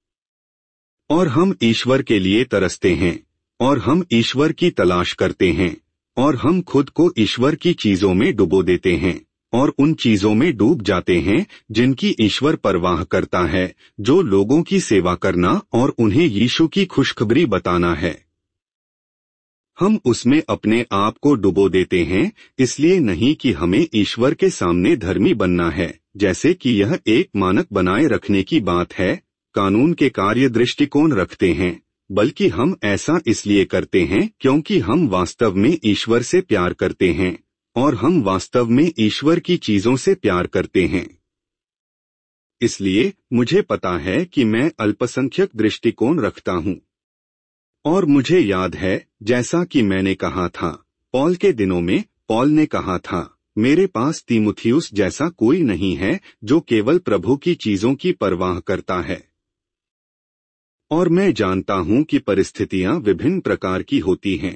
और हम ईश्वर के लिए तरसते हैं, और हम ईश्वर की तलाश करते हैं, और हम खुद को ईश्वर की चीजों में डुबो देते हैं, और उन चीजों में डूब जाते हैं जिनकी ईश्वर परवाह करता है, जो लोगों की सेवा करना और उन्हें यीशु की खुशखबरी बताना है। हम उसमें अपने आप को डुबो देते हैं, इसलिए नहीं कि हमें ईश्वर के सामने धर्मी बनना है, जैसे कि यह एक मानक बनाए रखने की बात है, कानून के कार्य दृष्टिकोण रखते हैं, बल्कि हम ऐसा इसलिए करते हैं क्योंकि हम वास्तव में ईश्वर से प्यार करते हैं, और हम वास्तव में ईश्वर की चीजों से प्यार करते हैं। इसलिए मुझे पता है कि मैं अल्पसंख्यक दृष्टिकोण रखता हूँ। और मुझे याद है, जैसा कि मैंने कहा था, पौल के दिनों में पौल ने कहा था, मेरे पास तीमुथियुस जैसा कोई नहीं है जो केवल प्रभु की चीजों की परवाह करता है। और मैं जानता हूं कि परिस्थितियां विभिन्न प्रकार की होती हैं।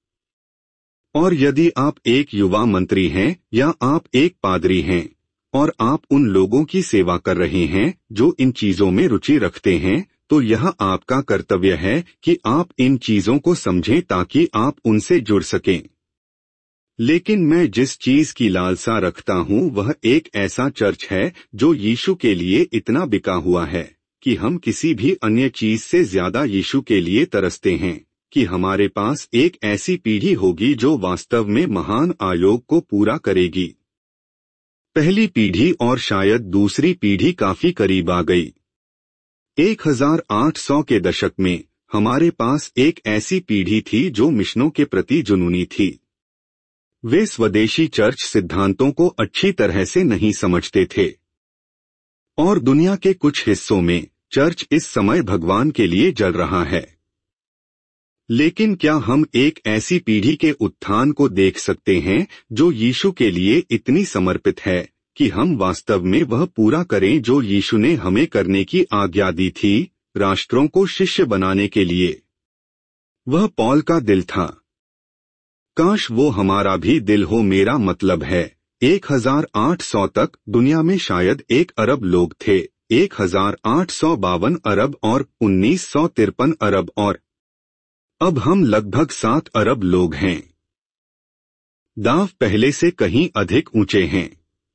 और यदि आप एक युवा मंत्री हैं या आप एक पादरी हैं, और आप उन लोगों की सेवा कर रहे हैं जो इन चीजों में रुचि रखते हैं, तो यह आपका कर्तव्य है कि आप इन चीजों को समझें ताकि आप उनसे जुड़ सकें। लेकिन मैं जिस चीज की लालसा रखता हूं वह एक ऐसा चर्च है जो यीशु के लिए इतना बिका हुआ है कि हम किसी भी अन्य चीज से ज्यादा यीशु के लिए तरसते हैं, कि हमारे पास एक ऐसी पीढ़ी होगी जो वास्तव में महान आयोग को पूरा करेगी। पहली पीढ़ी और शायद दूसरी पीढ़ी काफी करीब आ गई। 1800 के दशक में हमारे पास एक ऐसी पीढ़ी थी जो मिशनों के प्रति जुनूनी थी। वे स्वदेशी चर्च सिद्धांतों को अच्छी तरह से नहीं समझते थे। और दुनिया के कुछ हिस्सों में चर्च इस समय भगवान के लिए जल रहा है। लेकिन क्या हम एक ऐसी पीढ़ी के उत्थान को देख सकते हैं जो यीशु के लिए इतनी समर्पित है कि हम वास्तव में वह पूरा करें जो यीशु ने हमें करने की आज्ञा दी थी, राष्ट्रों को शिष्य बनाने के लिए? वह पौल का दिल था। काश वो हमारा भी दिल हो। मेरा मतलब है, 1800 तक दुनिया में शायद 1 अरब लोग थे, 1852 अरब और 1953 अरब, और अब हम लगभग 7 अरब लोग हैं। दांव पहले से कहीं अधिक ऊंचे हैं।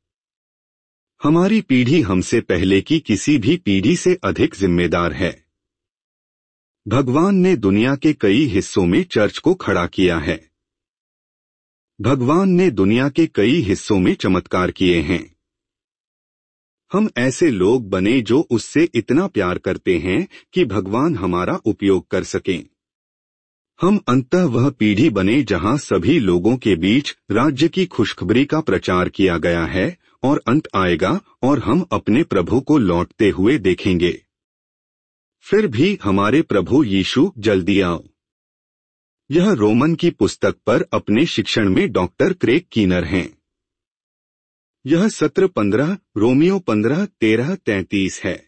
हमारी पीढ़ी हमसे पहले की किसी भी पीढ़ी से अधिक जिम्मेदार है। भगवान ने दुनिया के कई हिस्सों में चर्च को खड़ा किया है। भगवान ने दुनिया के कई हिस्सों में चमत्कार किए हैं। हम ऐसे लोग बने जो उससे इतना प्यार करते हैं कि भगवान हमारा उपयोग कर सकें। हम अंततः वह पीढ़ी बने जहां सभी लोगों के बीच राज्य की खुशखबरी का प्रचार किया गया है और अंत आएगा और हम अपने प्रभु को लौटते हुए देखेंगे। फिर भी हमारे प्रभु यीशु जल्दी आओ। यह रोमन की पुस्तक पर अपने शिक्षण में डॉक्टर क्रेग कीनर हैं। यह सत्र 15 रोमियो 15-13-33 है।